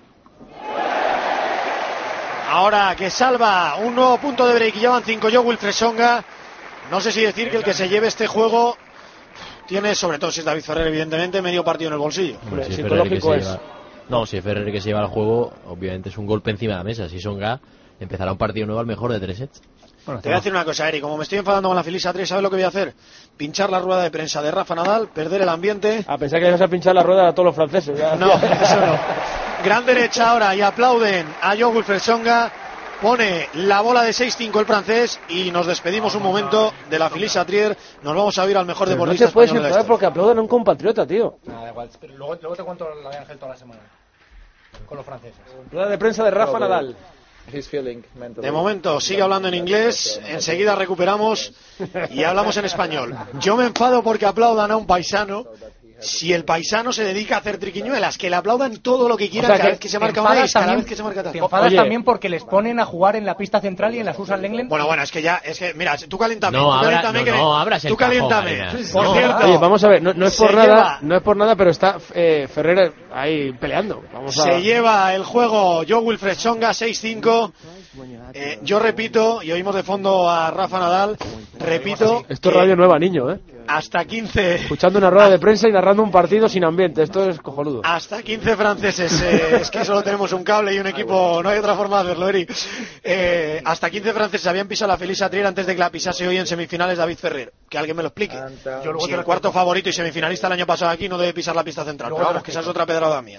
Ahora que salva un nuevo punto de break y ya van 5 Jo-Wilfried Tsonga. No sé si decir que el que se lleve este juego tiene, sobre todo si es David Ferrer, evidentemente, medio partido en el bolsillo. Si psicológico es. No, si es Ferrer que se lleva el juego, obviamente es un golpe encima de la mesa. Si Tsonga empezará un partido nuevo al mejor de 3 sets. Bueno, te voy a decir una cosa, Eri, como me estoy enfadando con la Filisa 3, ¿sabes lo que voy a hacer? Pinchar la rueda de prensa de Rafa Nadal, perder el ambiente. A pensar que ibas a pinchar la rueda a todos los franceses. Ya. No, eso no. Gran derecha ahora y aplauden a Jo-Wilfried Tsonga. Pone la bola de 6-5 el francés y nos despedimos un momento de la Filisa Trier. Nos vamos a ir al mejor deportista español de la historia. No te puedes enfadar porque aplauden a un compatriota, tío. Nada, da igual. Pero luego te cuento la de Ángel toda la semana. Con los franceses. Rueda de prensa de Rafa Nadal. De momento sigue hablando en inglés, enseguida recuperamos y hablamos en español. Yo me enfado porque aplaudan a un paisano. Si el paisano se dedica a hacer triquiñuelas, que le aplaudan todo lo que quieran, o sea, cada vez que se marca una, cada vez que se marca tal. Te enfadas también porque les ponen a jugar en la pista central y en la Susan Lenglen. Bueno, es que mira, tú caliéntame. Tú caliéntame. Por cierto. Oye, vamos a ver, no es por nada, pero está Ferrer ahí peleando. Se lleva el juego Jo-Wilfried Tsonga 6-5. Yo repito, y oímos de fondo a Rafa Nadal, repito. Esto es Radio Nueva, niño, Hasta 15. Escuchando una rueda de prensa y narrando un partido sin ambiente. Esto es cojonudo. Hasta 15 franceses. Es que solo tenemos un cable y un equipo. No hay otra forma de hacerlo, Eri. Hasta 15 franceses habían pisado la Filisa Trier antes de que la pisase hoy en semifinales David Ferrer. Que alguien me lo explique. Si el cuarto favorito y semifinalista el año pasado aquí no debe pisar la pista central. Pero vamos, que esa es otra pedrada mía.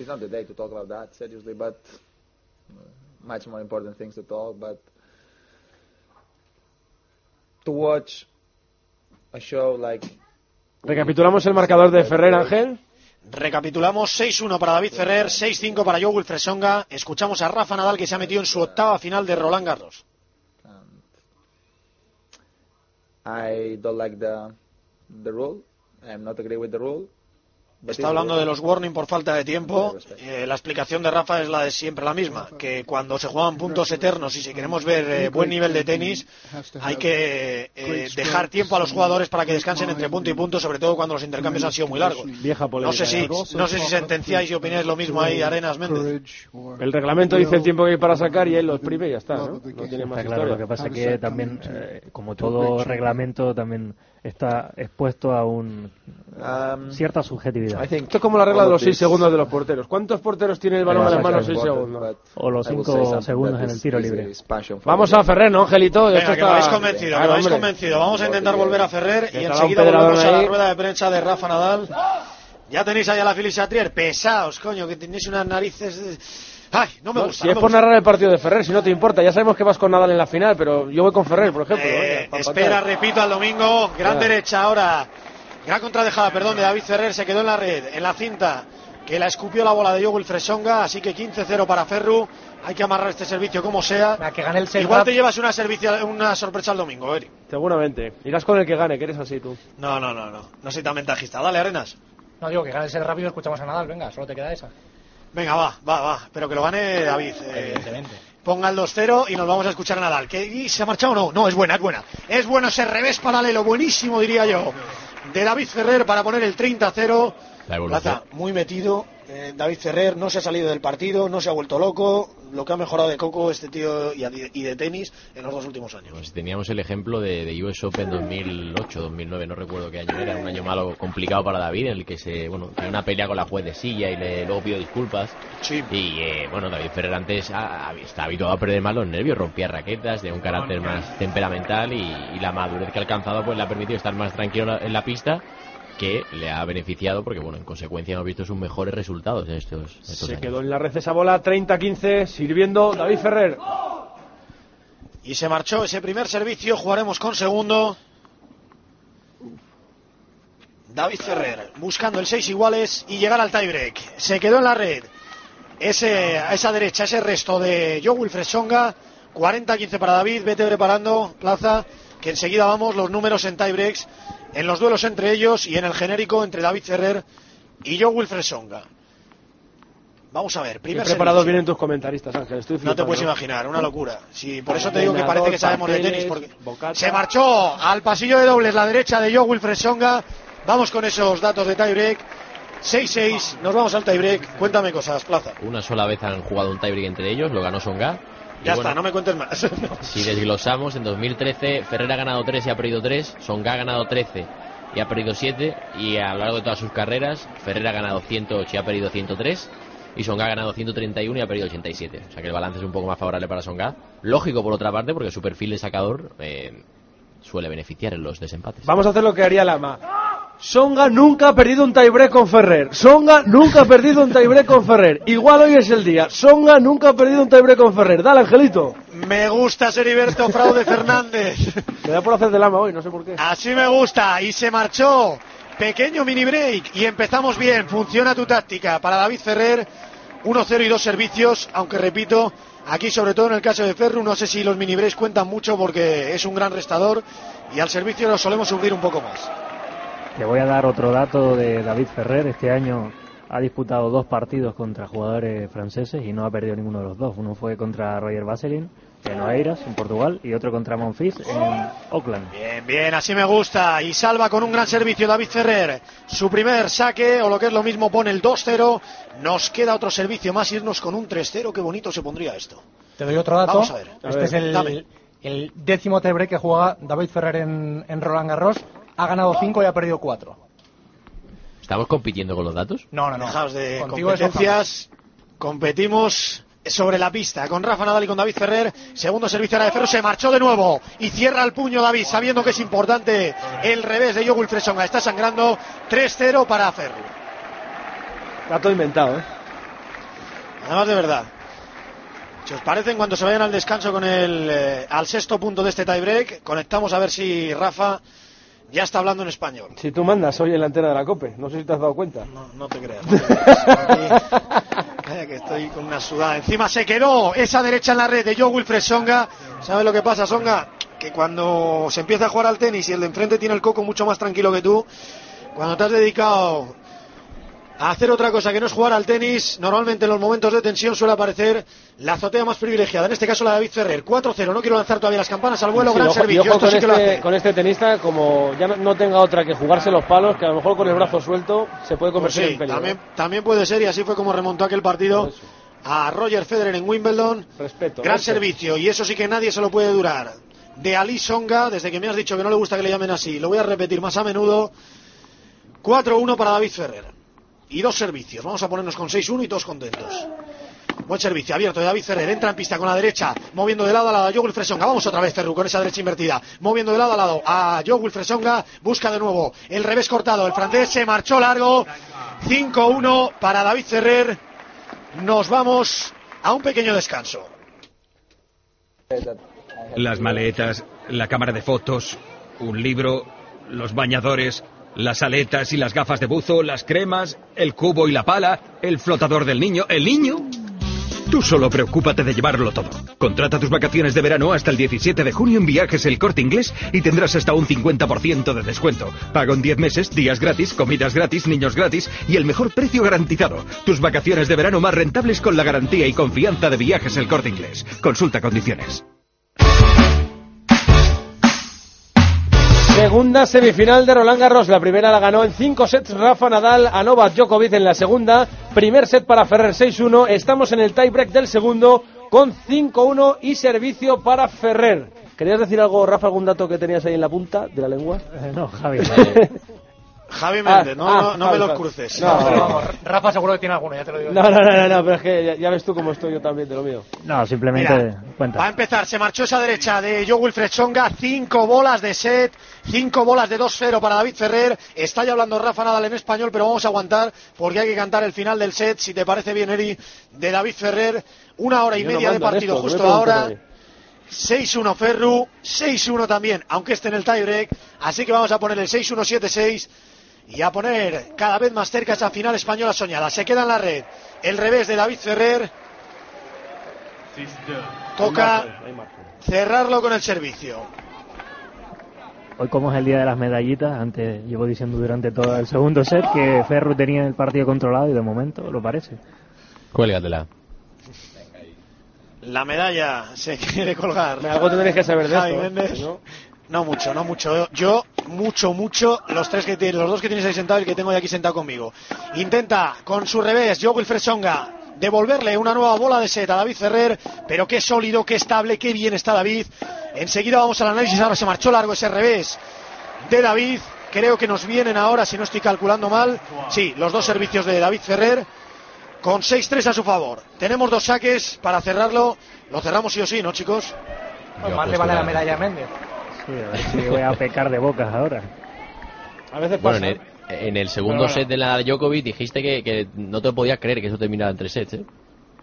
Much more important things to talk, but to watch a show like. Recapitulamos el marcador de Ferrer, Ángel. Recapitulamos 6-1 para David Ferrer, 6-5 para Jo-Wilfried Tsonga. Escuchamos a Rafa Nadal que se ha metido en su octava final de Roland Garros. I don't like the rule. I'm not agree with the rule. Está hablando de los warning por falta de tiempo. La explicación de Rafa es la de siempre, la misma, que cuando se juegan puntos eternos y si queremos ver buen nivel de tenis, hay que dejar tiempo a los jugadores para que descansen entre punto y punto, sobre todo cuando los intercambios han sido muy largos. Vieja polémica. No sé si sentenciáis y opináis lo mismo ahí, Arenas Méndez. El reglamento dice el tiempo que hay para sacar y él lo exprime y ya está, ¿no? No tiene más claro, lo que pasa es que también, como todo reglamento, también está expuesto a cierta subjetividad. Esto es como la regla de los 6 segundos de los porteros. ¿Cuántos porteros tiene el balón en las manos 6 segundos? O los 5 segundos en el tiro libre. Vamos a Ferrer, ¿no, Angelito? Venga, que me habéis convencido, Vamos a intentar volver a Ferrer y enseguida volvemos a la rueda de prensa de Rafa Nadal. Ya tenéis ahí a la Philly Chatrier. Pesaos, coño, que tenéis unas narices... Ay, no me gusta. Si es por narrar el partido de Ferrer, si no te importa, ya sabemos que vas con Nadal en la final, pero yo voy con Ferrer, por ejemplo. Espera, repito, al domingo, gran derecha ahora, gran contradejada, de David Ferrer, se quedó en la red, en la cinta, que la escupió la bola de Jo-Wilfried Tsonga, así que 15-0 para Ferru, hay que amarrar este servicio como sea. Que gane el igual te llevas una sorpresa el domingo, Eri. Seguramente, irás con el que gane, que eres así tú. No soy tan ventajista, dale, Arenas. No digo que gane el set rápido, escuchamos a Nadal, venga, solo te queda esa. Venga, va, pero que lo gane David. Evidentemente. Ponga el 2-0 y nos vamos a escuchar a Nadal. ¿Y se ha marchado o no? No, es buena. Es bueno ese revés paralelo, buenísimo diría yo, de David Ferrer para poner el 30-0. Plaza, muy metido. David Ferrer no se ha salido del partido, no se ha vuelto loco. Lo que ha mejorado de coco este tío y de tenis en los 2 últimos años. Pues teníamos el ejemplo de US Open 2008, 2009, no recuerdo qué año era, un año malo, complicado para David, en el que tiene una pelea con la juez de silla y luego pidió disculpas. Sí. Y David Ferrer antes está habituado a perder más los nervios, rompía raquetas, de un carácter más temperamental y la madurez que ha alcanzado pues le ha permitido estar más tranquilo en la pista, que le ha beneficiado porque en consecuencia hemos visto sus mejores resultados en estos Se años. quedó en la red esa bola 30-15 sirviendo David Ferrer y se marchó ese primer servicio. Jugaremos con segundo. David Ferrer buscando el 6 iguales y llegar al tiebreak. Se quedó en la red a esa derecha, ese resto de Jo-Wilfried Tsonga. 40-15 para David. Vete preparando, Plaza, que enseguida vamos los números en tiebreaks, en los duelos entre ellos y en el genérico entre David Ferrer y Jo-Wilfried Tsonga. Vamos a ver, primer preparados vienen tus comentaristas, Ángel. No te puedes imaginar, una locura. Sí, por eso te digo que parece que sabemos de tenis, porque se marchó al pasillo de dobles la derecha de Jo-Wilfried Tsonga. Vamos con esos datos de tiebreak. 6-6, nos vamos al tiebreak. Cuéntame cosas, Plaza. Una sola vez han jugado un tiebreak entre ellos, lo ganó Tsonga. Ya está, no me cuentes más. Si desglosamos, en 2013 Ferrer ha ganado 3 y ha perdido 3, Tsonga ha ganado 13 y ha perdido 7, y a lo largo de todas sus carreras Ferrer ha ganado 108 y ha perdido 103, y Tsonga ha ganado 131 y ha perdido 87. O sea que el balance es un poco más favorable para Tsonga. Lógico por otra parte, porque su perfil de sacador suele beneficiar en los desempates. Vamos a hacer lo que haría Lama. Tsonga nunca ha perdido un tiebreak con Ferrer. Tsonga nunca ha perdido un tiebreak con Ferrer. Igual hoy es el día. Tsonga nunca ha perdido un tiebreak con Ferrer. Dale, Angelito. Me gusta ser Heriberto Fraude Fernández. Me da por hacer de Lama hoy, no sé por qué. Así me gusta. Y se marchó. Pequeño mini break. Y empezamos bien. Funciona tu táctica. Para David Ferrer, 1-0 y 2 servicios. Aunque repito, aquí sobre todo en el caso de Ferru, no sé si los mini breaks cuentan mucho porque es un gran restador. Y al servicio lo solemos sufrir un poco más. Te voy a dar otro dato de David Ferrer. Este año ha disputado 2 partidos contra jugadores franceses y no ha perdido ninguno de los 2. Uno fue contra Roger Vasselin en Oeiras, en Portugal, y otro contra Monfils en Auckland. Bien, así me gusta. Y salva con un gran servicio David Ferrer. Su primer saque, o lo que es lo mismo, pone el 2-0. Nos queda otro servicio más, irnos con un 3-0. Qué bonito se pondría esto. Te doy otro dato. Vamos a ver. Este es el 10º tiebreak que juega David Ferrer en Roland Garros. Ha ganado 5 y ha perdido 4. ¿Estamos compitiendo con los datos? No. Dejaos de competencias. Competimos sobre la pista con Rafa Nadal y con David Ferrer. Segundo servicio ahora de Ferro. Se marchó de nuevo y cierra el puño David, sabiendo que es importante el revés de Jo-Wilfried Tsonga. Está sangrando. 3-0 para Ferro. Dato inventado, Además, de verdad. Si os parece, cuando se vayan al descanso con al sexto punto de este tiebreak, conectamos a ver si Rafa ya está hablando en español. Si tú mandas hoy en la antena de la COPE, no sé si te has dado cuenta. No te creas. Calla, que estoy con una sudada. Encima se quedó esa derecha en la red de Jo-Wilfried Tsonga. ¿Sabes lo que pasa, Tsonga? Que cuando se empieza a jugar al tenis y el de enfrente tiene el coco mucho más tranquilo que tú, cuando te has dedicado a hacer otra cosa que no es jugar al tenis. Normalmente en los momentos de tensión suele aparecer la azotea más privilegiada, en este caso la de David Ferrer. 4-0, no quiero lanzar todavía las campanas al vuelo, gran servicio. Esto sí que lo hace. Con este tenista, como ya no tenga otra que jugarse los palos, que a lo mejor con el brazo suelto se puede convertir en peligro. También puede ser, y así fue como remontó aquel partido a Roger Federer en Wimbledon. Gran servicio, y eso sí que nadie se lo puede durar. De Ali Songa, desde que me has dicho que no le gusta que le llamen así, lo voy a repetir más a menudo. 4-1 para David Ferrer. Y 2 servicios. Vamos a ponernos con 6-1 y todos contentos. Buen servicio abierto de David Ferrer. Entra en pista con la derecha, moviendo de lado a lado a Joe Songa. Vamos otra vez, Ferru, con esa derecha invertida. Moviendo de lado a lado a Joe Songa. Busca de nuevo el revés cortado. El francés se marchó largo. 5-1 para David Ferrer. Nos vamos a un pequeño descanso. Las maletas, la cámara de fotos, un libro, los bañadores, las aletas y las gafas de buzo, las cremas, el cubo y la pala, el flotador del niño. ¿El niño? Tú solo preocúpate de llevarlo todo. Contrata tus vacaciones de verano hasta el 17 de junio en Viajes El Corte Inglés y tendrás hasta un 50% de descuento. Paga en 10 meses, días gratis, comidas gratis, niños gratis y el mejor precio garantizado. Tus vacaciones de verano más rentables con la garantía y confianza de Viajes El Corte Inglés. Consulta condiciones. Segunda semifinal de Roland Garros. La primera la ganó en 5 sets Rafa Nadal a Novak Djokovic en la segunda. Primer set para Ferrer 6-1. Estamos en el tiebreak del segundo con 5-1 y servicio para Ferrer. ¿Querías decir algo, Rafa, algún dato que tenías ahí en la punta de la lengua? No, Javi. Javi Méndez, no me los cruces. Vamos, Rafa seguro que tiene alguno, ya te lo digo. No, pero es que ya ves tú cómo estoy yo también de lo mío. No, simplemente cuenta. Va a empezar, se marchó esa derecha de Joe Songa, 5 bolas de set, 5 bolas de 2-0 para David Ferrer. Está ya hablando Rafa Nadal en español, pero vamos a aguantar porque hay que cantar el final del set, si te parece bien, Eri, de David Ferrer. 1 hora y media de partido justo ahora. 6-1 Ferru, 6-1 también, aunque esté en el tiebreak. Así que vamos a poner el 6-1-7-6 y a poner cada vez más cerca esa final española soñada. Se queda en la red el revés de David Ferrer. Toca cerrarlo con el servicio. Hoy, como es el día de las medallitas, antes llevo diciendo durante todo el segundo set que Ferru tenía el partido controlado y de momento lo parece. Cuélgatela. La medalla se quiere colgar. Algo tendréis que saber de Javi esto. Méndez. No mucho. Yo, mucho. Los dos que tienes ahí sentados y el que tengo aquí sentado conmigo. Intenta con su revés, Joe Songa, devolverle una nueva bola de set a David Ferrer. Pero qué sólido, qué estable, qué bien está David. Enseguida vamos al análisis. Ahora se marchó largo ese revés de David. Creo que nos vienen ahora, si no estoy calculando mal. Sí, los 2 servicios de David Ferrer. Con 6-3 a su favor. Tenemos 2 saques para cerrarlo. Lo cerramos sí o sí, ¿no, chicos? Pues más le vale la medalla a Méndez. Sí, a ver si voy a pecar de bocas ahora. A veces pasa. Bueno, en el segundo set de la Djokovic dijiste que no te podías creer que eso terminara en 3 sets, ¿eh?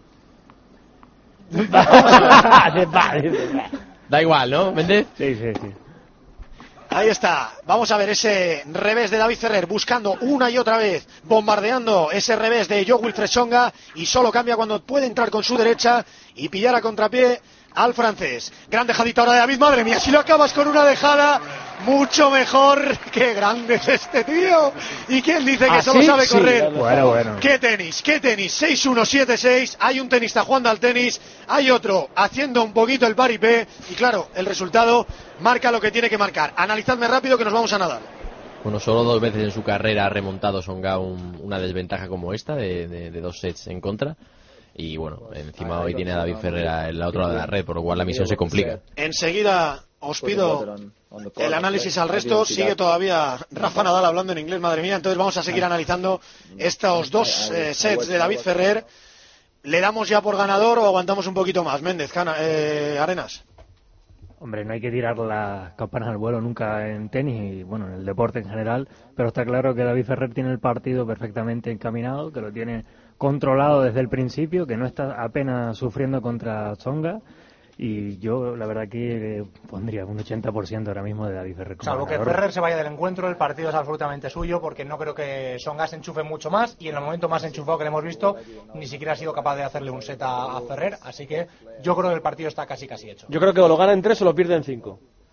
Da igual, ¿no, Méndez? Sí. Ahí está, vamos a ver ese revés de David Ferrer buscando una y otra vez, bombardeando ese revés de Joe Songa y solo cambia cuando puede entrar con su derecha y pillar a contrapié al francés. Gran dejadita ahora de David, madre mía, si lo acabas con una dejada mucho mejor. Qué grande es este tío. ¿Y quién dice que solo sabe correr? Bueno. ¿Qué tenis? 6-1-7-6. Hay un tenista jugando al tenis, hay otro haciendo un poquito el paripé y claro, el resultado marca lo que tiene que marcar. Analizadme rápido que nos vamos a nadar. Bueno, solo 2 veces en su carrera ha remontado Songa una desventaja como esta de 2 sets en contra. Y bueno, encima hoy tiene a David Ferrer en la otra lado de la red, por lo cual la misión se complica. Enseguida os pido el análisis al resto. Sigue todavía Rafa Nadal hablando en inglés, madre mía. Entonces vamos a seguir analizando estos 2 sets de David Ferrer. ¿Le damos ya por ganador o aguantamos un poquito más? Méndez, Arenas. Hombre, no hay que tirar las campanas al vuelo nunca en tenis y bueno, en el deporte en general, pero está claro que David Ferrer tiene el partido perfectamente encaminado, que lo tiene controlado desde el principio, que no está apenas sufriendo contra Tsonga y yo la verdad que pondría un 80% ahora mismo de David Ferrer. Salvo que Ferrer se vaya del encuentro, el partido es absolutamente suyo porque no creo que Tsonga se enchufe mucho más y en el momento más enchufado que le hemos visto ni siquiera ha sido capaz de hacerle un set a Ferrer, así que yo creo que el partido está casi hecho. Yo creo que o lo gana en 3 o lo pierde en 5.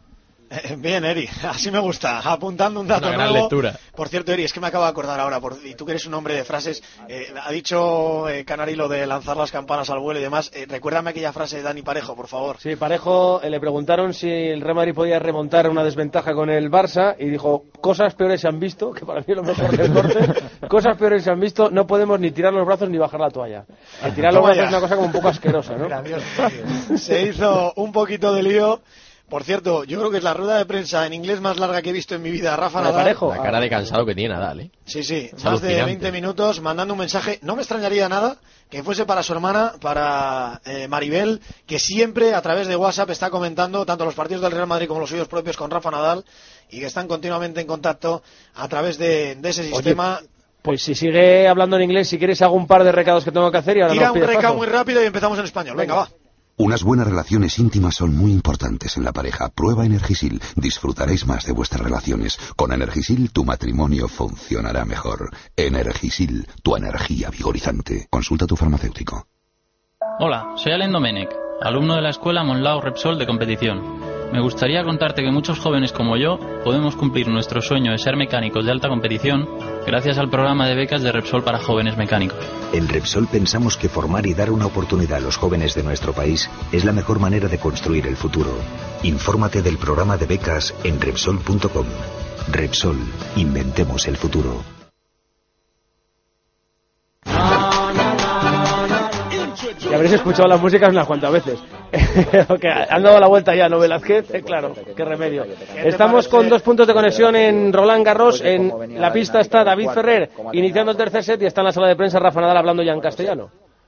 Bien, Eri, así me gusta, apuntando un dato una gran nuevo. lectura. Por cierto, Eri, es que me acabo de acordar ahora, y tú que eres un hombre de frases, ha dicho Canari lo de lanzar las campanas al vuelo y demás. Recuérdame aquella frase de Dani Parejo, por favor. Sí, Parejo, le preguntaron si el Real Madrid podía remontar una desventaja con el Barça y dijo, cosas peores se han visto, que para mí es lo mejor del corte, cosas peores se han visto, no podemos ni tirar los brazos ni bajar la toalla. El tirar los brazos es una cosa como un poco asquerosa, ¿no? Se hizo un poquito de lío. Por cierto, yo creo que es la rueda de prensa en inglés más larga que he visto en mi vida. Rafa Nadal. La cara de cansado que tiene Nadal, ¿eh? Sí, Es más de alucinante. 20 minutos mandando un mensaje. No me extrañaría nada que fuese para su hermana, para Maribel, que siempre a través de WhatsApp está comentando tanto los partidos del Real Madrid como los suyos propios con Rafa Nadal y que están continuamente en contacto a través de ese sistema. Oye, pues si sigue hablando en inglés, si quieres hago un par de recados que tengo que hacer y ahora Tira nos un pides recado paso. muy rápido y empezamos en español. Venga, va. Unas buenas relaciones íntimas son muy importantes en la pareja. Prueba Energisil. Disfrutaréis más de vuestras relaciones. Con Energisil tu matrimonio funcionará mejor. Energisil, tu energía vigorizante. Consulta a tu farmacéutico. Hola, soy Alain Domenech, alumno de la escuela Monlau Repsol de competición. Me gustaría contarte que muchos jóvenes como yo podemos cumplir nuestro sueño de ser mecánicos de alta competición gracias al programa de becas de Repsol para jóvenes mecánicos. En Repsol pensamos que formar y dar una oportunidad a los jóvenes de nuestro país es la mejor manera de construir el futuro. Infórmate del programa de becas en Repsol.com. Repsol, inventemos el futuro. Y habréis escuchado las músicas unas cuantas veces. Que han dado la vuelta ya, ¿no, Velázquez? Claro, qué remedio. Estamos con 2 puntos de conexión en Roland Garros. En la pista está David Ferrer iniciando el tercer set y está en la sala de prensa Rafa Nadal hablando ya en castellano.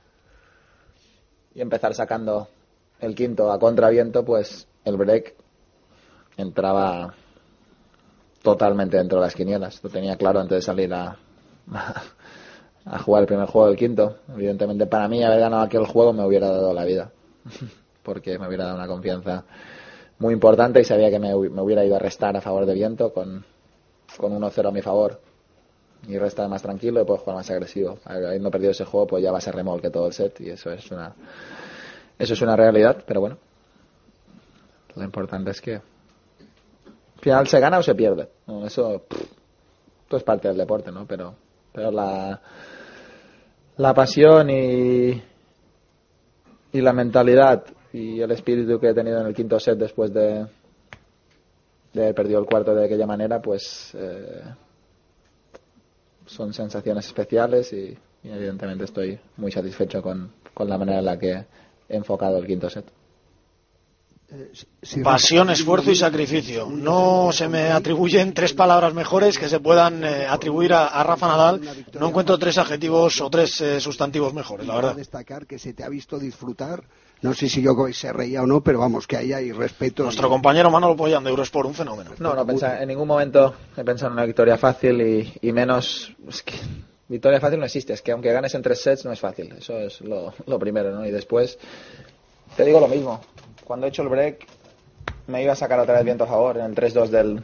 Y empezar sacando el quinto a contraviento, pues el break entraba totalmente dentro de las quinielas. Lo tenía claro antes de salir a jugar el primer juego del quinto. Evidentemente para mí haber ganado aquel juego me hubiera dado la vida, porque me hubiera dado una confianza muy importante y sabía que me hubiera ido a restar a favor de viento con 1-0 a mi favor y restar más tranquilo y poder jugar más agresivo. Habiendo perdido ese juego pues ya va a ser remolque todo el set y eso es una realidad, pero bueno, lo importante es que al final se gana o se pierde, ¿no? Eso es parte del deporte, ¿no? Pero la pasión y la mentalidad y el espíritu que he tenido en el quinto set después de haber perdido el cuarto de aquella manera, pues son sensaciones especiales y evidentemente estoy muy satisfecho con la manera en la que he enfocado el quinto set. Pasión, esfuerzo y sacrificio. No se me atribuyen 3 palabras mejores que se puedan atribuir a Rafa Nadal. No encuentro 3 adjetivos o 3 sustantivos mejores, la verdad. Destacar que se te ha visto disfrutar. No sé si yo se reía o no, pero vamos, que ahí hay respeto. Nuestro compañero Manolo Pollán de Eurosport, un fenómeno. No en ningún momento he pensado en una victoria fácil y menos... Es que victoria fácil no existe, es que aunque ganes en 3 sets no es fácil. Eso es lo primero, ¿no? Y después te digo lo mismo. Cuando he hecho el break me iba a sacar otra vez viento a favor en el 3-2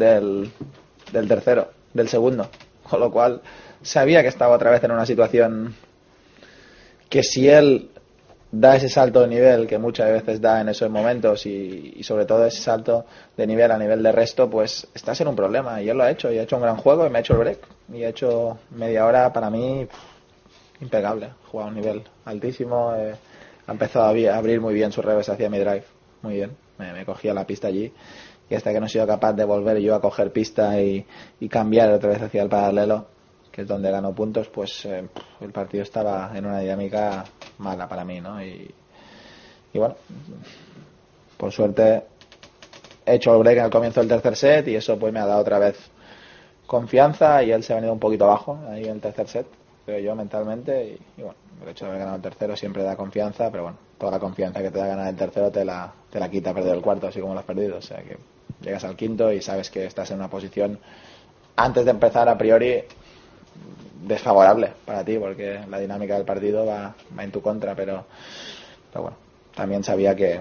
del segundo, con lo cual sabía que estaba otra vez en una situación que si él da ese salto de nivel que muchas veces da en esos momentos y sobre todo ese salto de nivel a nivel de resto, pues estás en un problema y él lo ha hecho y ha hecho un gran juego y me ha hecho el break y ha hecho media hora para mí impecable, ha jugado a un nivel altísimo, ha empezado a abrir muy bien su revés hacia mi drive, muy bien, me cogía la pista allí y hasta que no he sido capaz de volver yo a coger pista y cambiar otra vez hacia el paralelo, que es donde ganó puntos, pues el partido estaba en una dinámica mala para mí, ¿no? Y bueno, por suerte he hecho el break en el comienzo del tercer set y eso pues me ha dado otra vez confianza y él se ha venido un poquito abajo ahí en el tercer set, creo yo mentalmente y bueno, el hecho de haber ganado el tercero siempre da confianza, pero bueno, toda la confianza que te da ganar el tercero te la quita perder el cuarto, así como lo has perdido, o sea que llegas al quinto y sabes que estás en una posición antes de empezar a priori desfavorable para ti porque la dinámica del partido va en tu contra, pero bueno, también sabía que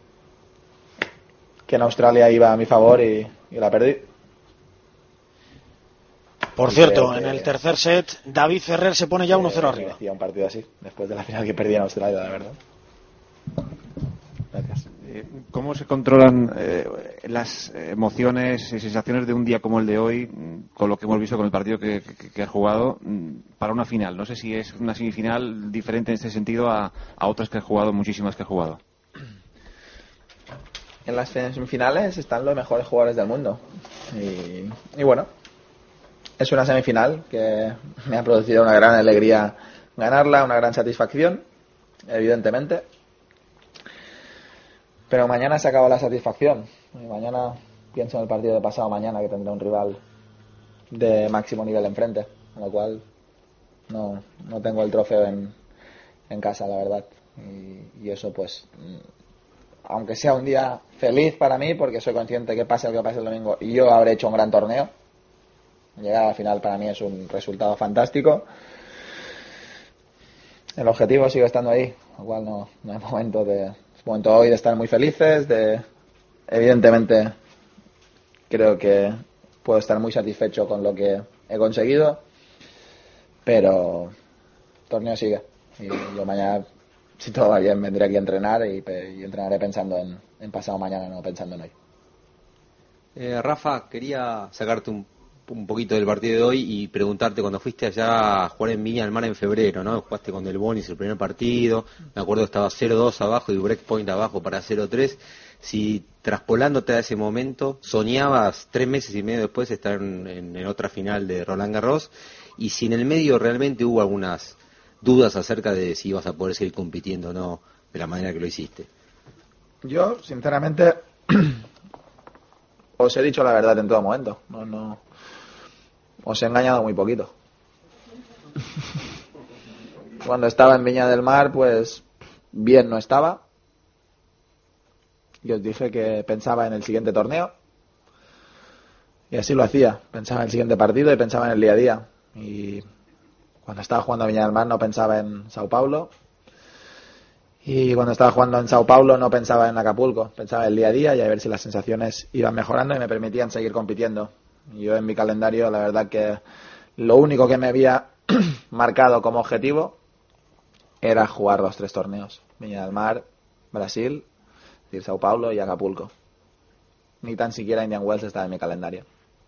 en Australia iba a mi favor y la perdí. Por cierto, en el tercer set David Ferrer se pone ya 1-0 arriba. Hacía un partido así, después de la final que perdí en Australia, la verdad. Gracias. ¿Cómo se controlan las emociones y sensaciones de un día como el de hoy, con lo que hemos visto con el partido que has jugado, para una final? No sé si es una semifinal diferente en este sentido a otras que has jugado, muchísimas que has jugado. En las semifinales están los mejores jugadores del mundo. Y bueno, es una semifinal que me ha producido una gran alegría ganarla, una gran satisfacción, evidentemente. Pero mañana se acaba la satisfacción. Y mañana pienso en el partido de pasado mañana, que tendrá un rival de máximo nivel enfrente, con lo cual no tengo el trofeo en casa, la verdad. Y eso, pues, aunque sea un día feliz para mí, porque soy consciente que pase lo que pase el domingo y yo habré hecho un gran torneo, llegar a la final para mí es un resultado fantástico. El objetivo sigue estando ahí, lo cual no hay momento hoy de estar muy felices, evidentemente creo que puedo estar muy satisfecho con lo que he conseguido, pero el torneo sigue y yo mañana, si todo va bien, vendré aquí a entrenar y entrenaré pensando en pasado mañana, no pensando en hoy. Rafa, quería sacarte un poquito del partido de hoy y preguntarte, cuando fuiste allá a jugar en Viña del Mar en febrero, ¿no? Jugaste con Del Bonis el primer partido, me acuerdo que estaba 0-2 abajo y breakpoint abajo para 0-3. Si traspolándote a ese momento, soñabas 3 meses y medio después estar en otra final de Roland Garros, y si en el medio realmente hubo algunas dudas acerca de si ibas a poder seguir compitiendo o no de la manera que lo hiciste. Yo, sinceramente, os he dicho la verdad en todo momento. No os he engañado muy poquito. Cuando estaba en Viña del Mar, pues bien no estaba. Y os dije que pensaba en el siguiente torneo. Y así lo hacía. Pensaba en el siguiente partido y pensaba en el día a día. Y cuando estaba jugando a Viña del Mar no pensaba en Sao Paulo. Y cuando estaba jugando en Sao Paulo no pensaba en Acapulco. Pensaba en el día a día y a ver si las sensaciones iban mejorando y me permitían seguir compitiendo. Yo en mi calendario, la verdad que lo único que me había marcado como objetivo era jugar los 3 torneos. Viña del Mar, Brasil, es decir, Sao Paulo y Acapulco. Ni tan siquiera Indian Wells estaba en mi calendario.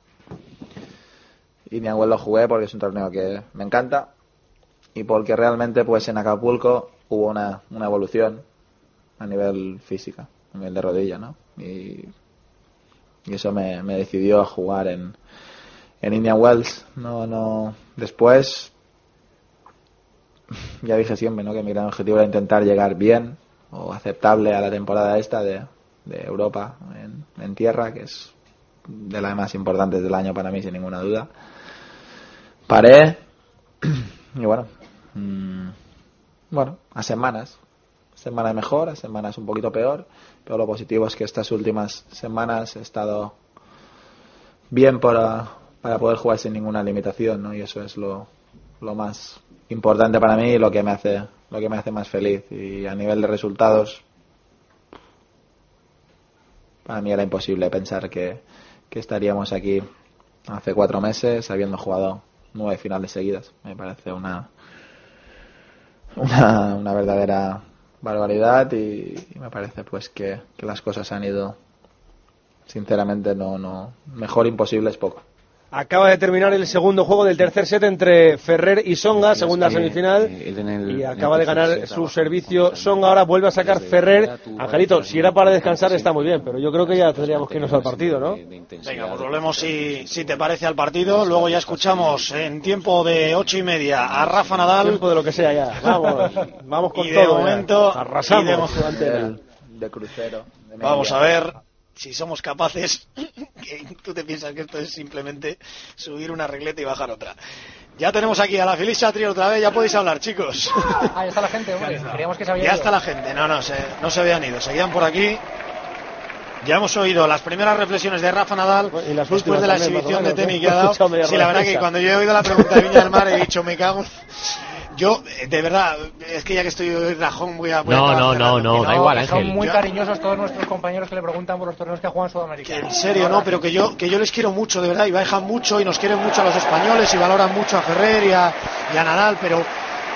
Indian Wells lo jugué porque es un torneo que me encanta y porque realmente pues en Acapulco hubo una evolución a nivel física, a nivel de rodilla, ¿no? Y eso me decidió a jugar en Indian Wells. No después ya dije siempre, ¿no?, que mi gran objetivo era intentar llegar bien o aceptable a la temporada esta de Europa en tierra, que es de las más importantes del año para mí, sin ninguna duda. Paré y bueno, a semanas mejor, a semanas un poquito peor, pero lo positivo es que estas últimas semanas he estado bien para poder jugar sin ninguna limitación, ¿no? Y eso es lo más importante para mí y lo que me hace más feliz. Y a nivel de resultados, para mí era imposible pensar que estaríamos aquí hace 4 meses habiendo jugado 9 finales seguidas. Me parece una verdadera barbaridad y me parece pues que las cosas han ido, sinceramente, mejor imposible es poco. Acaba de terminar el segundo juego del tercer set entre Ferrer y Tsonga, segunda semifinal, y acaba de ganar su servicio Tsonga. Ahora vuelve a sacar Ferrer. Angelito, si era para descansar está muy bien, pero yo creo que ya tendríamos que irnos al partido, ¿no? Venga, pues volvemos, si te parece, al partido. Luego ya escuchamos en tiempo de 8:30 a Rafa Nadal. Tiempo de lo que sea ya. Vamos con y todo. De momento, arrasamos de crucero. Vamos a ver si somos capaces, que tú te piensas que esto es simplemente subir una regleta y bajar otra. Ya tenemos aquí a la Feliz Chatrier otra vez, ya podéis hablar, chicos. Ya está la gente, hombre. Creíamos que se había ido. Ya está la gente, no se habían ido, seguían por aquí. Ya hemos oído las primeras reflexiones de Rafa Nadal después de la exhibición de tenis que ha dado. Sí, la verdad que cuando yo he oído la pregunta de Viña del Mar he dicho, me cago. Yo, de verdad, es que ya que estoy rajón voy a... No, da igual, Ángel. Son muy cariñosos todos nuestros compañeros que le preguntan por los torneos que juegan Sudamérica. En serio, no, pero que yo les quiero mucho, de verdad, y bajan mucho y nos quieren mucho a los españoles y valoran mucho a Ferrer y a Nadal, pero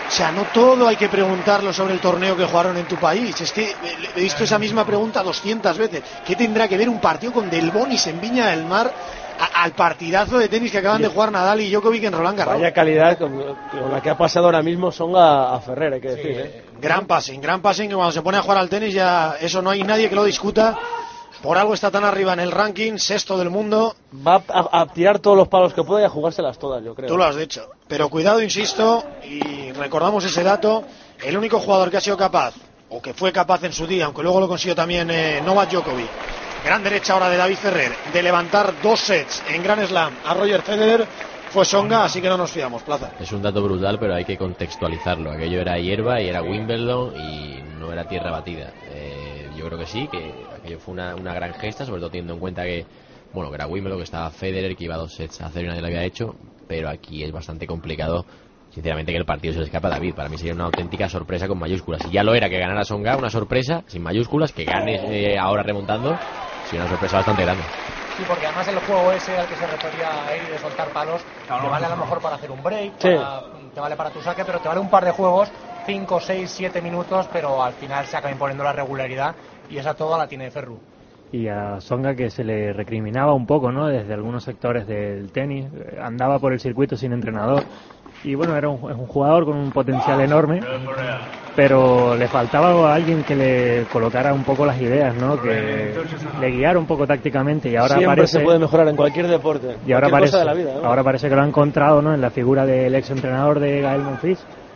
O sea, no todo hay que preguntarlo sobre el torneo que jugaron en tu país. Es que he visto esa misma pregunta 200 veces. ¿Qué tendrá que ver un partido con Del Bonis en Viña del Mar al partidazo de tenis que acaban de jugar Nadal y Djokovic en Roland Garros? Vaya calidad con la que ha pasado ahora mismo Tsonga a Ferrer, hay que decir. Gran passing, que cuando se pone a jugar al tenis ya eso no hay nadie que lo discuta. Por algo está tan arriba en el ranking, sexto del mundo. Va a tirar todos los palos que pueda y a jugárselas todas, yo creo. Tú lo has dicho. Pero cuidado, insisto, y recordamos ese dato, el único jugador que ha sido capaz, o que fue capaz en su día, aunque luego lo consiguió también Novak Djokovic, gran derecha ahora de David Ferrer, de levantar 2 sets en Grand Slam a Roger Federer, fue Tsonga, así que no nos fiamos, Plaza. Es un dato brutal, pero hay que contextualizarlo. Aquello era hierba y era Wimbledon y no era tierra batida. Yo creo que sí, que aquello fue una gran gesta, sobre todo teniendo en cuenta que era Wimbledon, que estaba Federer, que iba 2 sets a 0 y nadie lo había hecho, pero aquí es bastante complicado, sinceramente, que el partido se le escapa a David. Para mí sería una auténtica sorpresa con mayúsculas. Si ya lo era que ganara Tsonga, una sorpresa sin mayúsculas, que gane ahora remontando, sería una sorpresa bastante grande. Sí, porque además el juego ese al que se refería Eri de soltar palos, te vale a lo mejor para hacer un break, te vale para tu saque, pero te vale un par de juegos, 5, 6, 7 minutos, pero al final se acaba imponiendo la regularidad y esa toda la tiene Ferru. Y a Tsonga, que se le recriminaba un poco, ¿no?, desde algunos sectores del tenis, andaba por el circuito sin entrenador y bueno, es un jugador con un potencial enorme, pero le faltaba a alguien que le colocara un poco las ideas, ¿no?, que le guiara un poco tácticamente, y ahora siempre se puede mejorar en cualquier deporte, y ahora cosa de la vida, ¿no? Ahora parece que lo ha encontrado, ¿no?, en la figura del ex entrenador de Gael Monfils,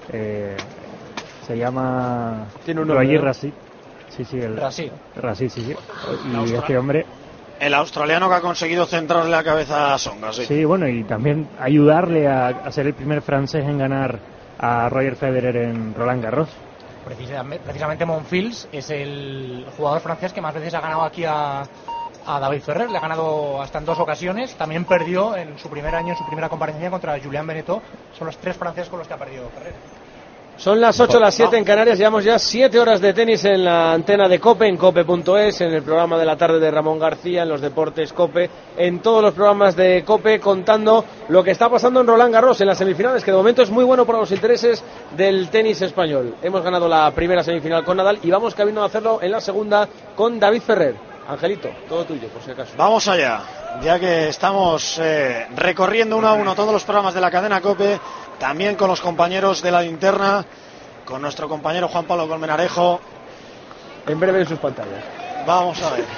se llama Roger Rassi. Rassi, sí. Y este hombre, el australiano, que ha conseguido centrarle la cabeza a Tsonga, sí. Sí, bueno, y también ayudarle a ser el primer francés en ganar a Roger Federer en Roland Garros. Precisamente Monfils es el jugador francés que más veces ha ganado aquí a David Ferrer. Le ha ganado hasta en 2 ocasiones. También perdió en su primer año, en su primera comparecencia, contra Julián Benetton. Son los 3 franceses con los que ha perdido Ferrer. Son las 8, las 7 en Canarias. Llevamos ya 7 horas de tenis en la antena de COPE, en COPE.es, en el programa de la tarde de Ramón García, en los deportes COPE, en todos los programas de COPE, contando lo que está pasando en Roland Garros, en las semifinales, que de momento es muy bueno para los intereses del tenis español. Hemos ganado la primera semifinal con Nadal y vamos camino a hacerlo en la segunda con David Ferrer. Angelito, todo tuyo, por si acaso. Vamos allá, ya que estamos recorriendo uno a uno todos los programas de la cadena COPE, también con los compañeros de la linterna, con nuestro compañero Juan Pablo Colmenarejo. En breve en sus pantallas. Vamos a ver.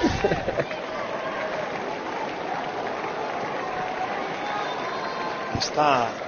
Está.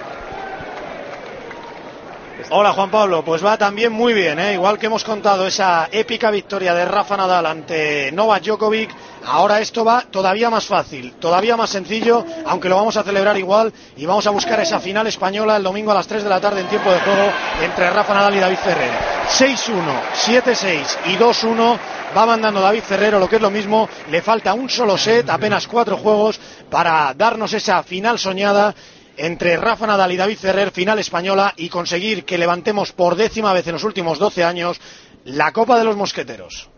Hola, Juan Pablo, pues va también muy bien, igual que hemos contado esa épica victoria de Rafa Nadal ante Novak Djokovic, ahora esto va todavía más fácil, todavía más sencillo, aunque lo vamos a celebrar igual y vamos a buscar esa final española el domingo a las 3 de la tarde en tiempo de juego entre Rafa Nadal y David Ferrer. 6-1, 7-6 y 2-1 va mandando David Ferrer, o lo que es lo mismo, le falta un solo set, apenas 4 juegos para darnos esa final soñada entre Rafa Nadal y David Ferrer, final española, y conseguir que levantemos por 10ª vez en los últimos 12 años la Copa de los Mosqueteros.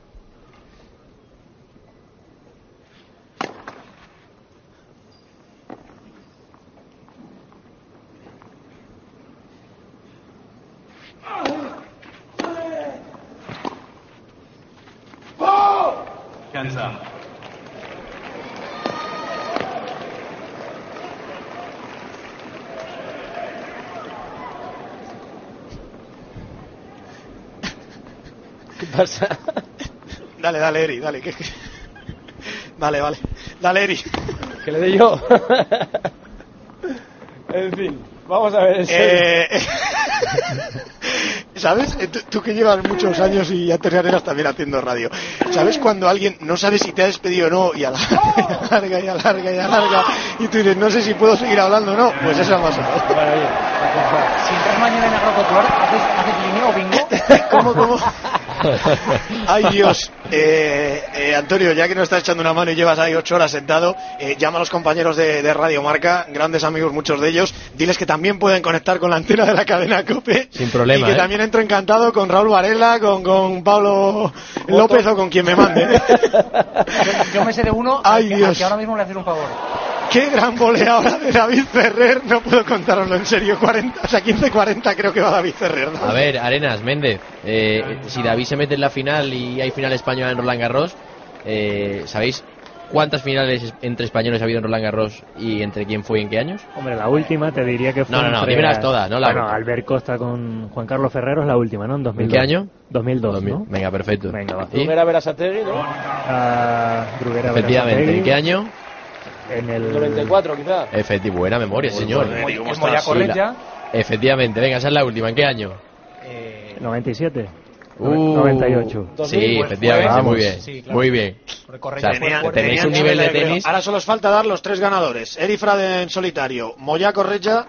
Cansa. ¿Qué pasa? Dale, Eri, dale. Vale. Dale, Eri. Que le dé yo. En fin, vamos a ver. ¿Sabes? Tú que llevas muchos años y antes eras también haciendo radio. ¿Sabes cuando alguien no sabe si te ha despedido o no y alarga y tú dices, no sé si puedo seguir hablando o no? Pues eso ha pasado. Si entras mañana en agrocultor, ¿haces línea o bingo? ¿Cómo? Ay, Dios. Antonio, ya que nos estás echando una mano y llevas ahí 8 horas sentado, llama a los compañeros de Radio Marca, grandes amigos muchos de ellos, diles que también pueden conectar con la antena de la cadena COPE. Sin problema. Y que también entro encantado con Raúl Varela, con Pablo López o con quien me mande. Yo me sé de uno Ay, al que ahora mismo le haces un favor. Qué gran voleadora de David Ferrer, no puedo contároslo en serio, 15-40 creo que va David Ferrer, ¿no? A ver, Arenas, Méndez, si David se mete en la final y hay final española en Roland Garros, ¿sabéis cuántas finales entre españoles ha habido en Roland Garros y entre quién fue y en qué años? Hombre, la última te diría que fue... No, dímelas todas, no la... Bueno, Albert Costa con Juan Carlos Ferrero es la última, ¿no? En 2002. ¿En qué año? 2002, ¿no? Venga, perfecto. Venga, va. Bruguera Berasategui, ¿no? Bruguera Efectivamente, Berasategui. ¿en qué año? En el 94, quizá. Efectivamente, buena memoria, señor. Moya Corretja. Efectivamente, venga, esa es la última. ¿En qué año? 97. 98. Sí, efectivamente, Vamos. muy bien. Sí, claro. Muy bien. O sea, tenéis un nivel de tenis. Ahora solo os falta dar los 3 ganadores. Eri Frade en solitario, Moya Corretja.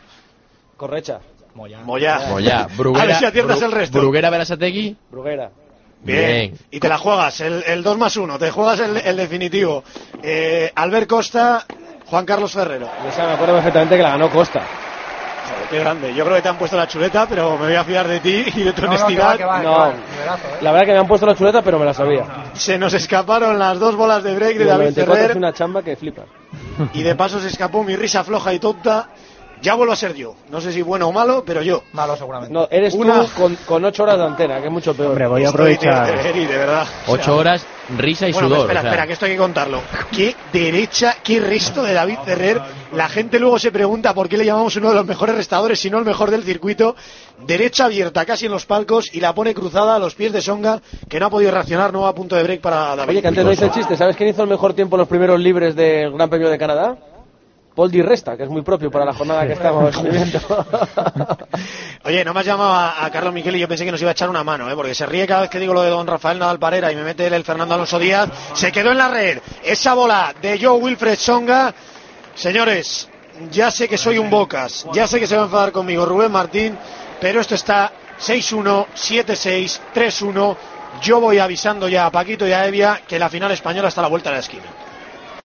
Moya. Bruguera, a ver si aciertas el resto. Bruguera Berasategui. Bruguera. Bien. Y te la juegas, el 2+1, te juegas el definitivo. Albert Costa, Juan Carlos Ferrero. Esa me acuerdo perfectamente que la ganó Costa. Joder, qué grande. Yo creo que te han puesto la chuleta, pero me voy a fiar de ti y de tu honestidad. La verdad que me han puesto la chuleta, pero me la sabía. Se nos escaparon las 2 bolas de break de Y el David 94 Ferrer. es una chamba que flipa. Y de paso se escapó mi risa floja y tonta. Ya vuelvo a ser yo. No sé si bueno o malo, pero yo. Malo seguramente. No, eres tú con 8 horas de antena, que es mucho peor. Hombre, voy a aprovechar. De verdad. 8 horas, risa y Bueno, sudor. espera, que esto hay que contarlo. Qué derecha, qué resto de David Ferrer. La gente luego se pregunta por qué le llamamos uno de los mejores restadores, si no el mejor del circuito. Derecha abierta casi en los palcos y la pone cruzada a los pies de Tsonga, que no ha podido reaccionar, no va a punto de break para David. Oye, que antes no hice el chiste. ¿Sabes quién hizo el mejor tiempo en los primeros libres del Gran Premio de Canadá? Paul Di Resta, que es muy propio para la jornada que estamos viviendo. Oye, no me has llamado a Carlos Miquel y yo pensé que nos iba a echar una mano, porque se ríe cada vez que digo lo de don Rafael Nadal Parera y me mete el Fernando Alonso Díaz. Se quedó en la red esa bola de Joe Wilfred Tsonga. Señores, ya sé que soy un bocas, ya sé que se va a enfadar conmigo Rubén Martín, pero esto está 6-1, 7-6, 3-1. Yo voy avisando ya a Paquito y a Evia que la final española está a la vuelta de la esquina.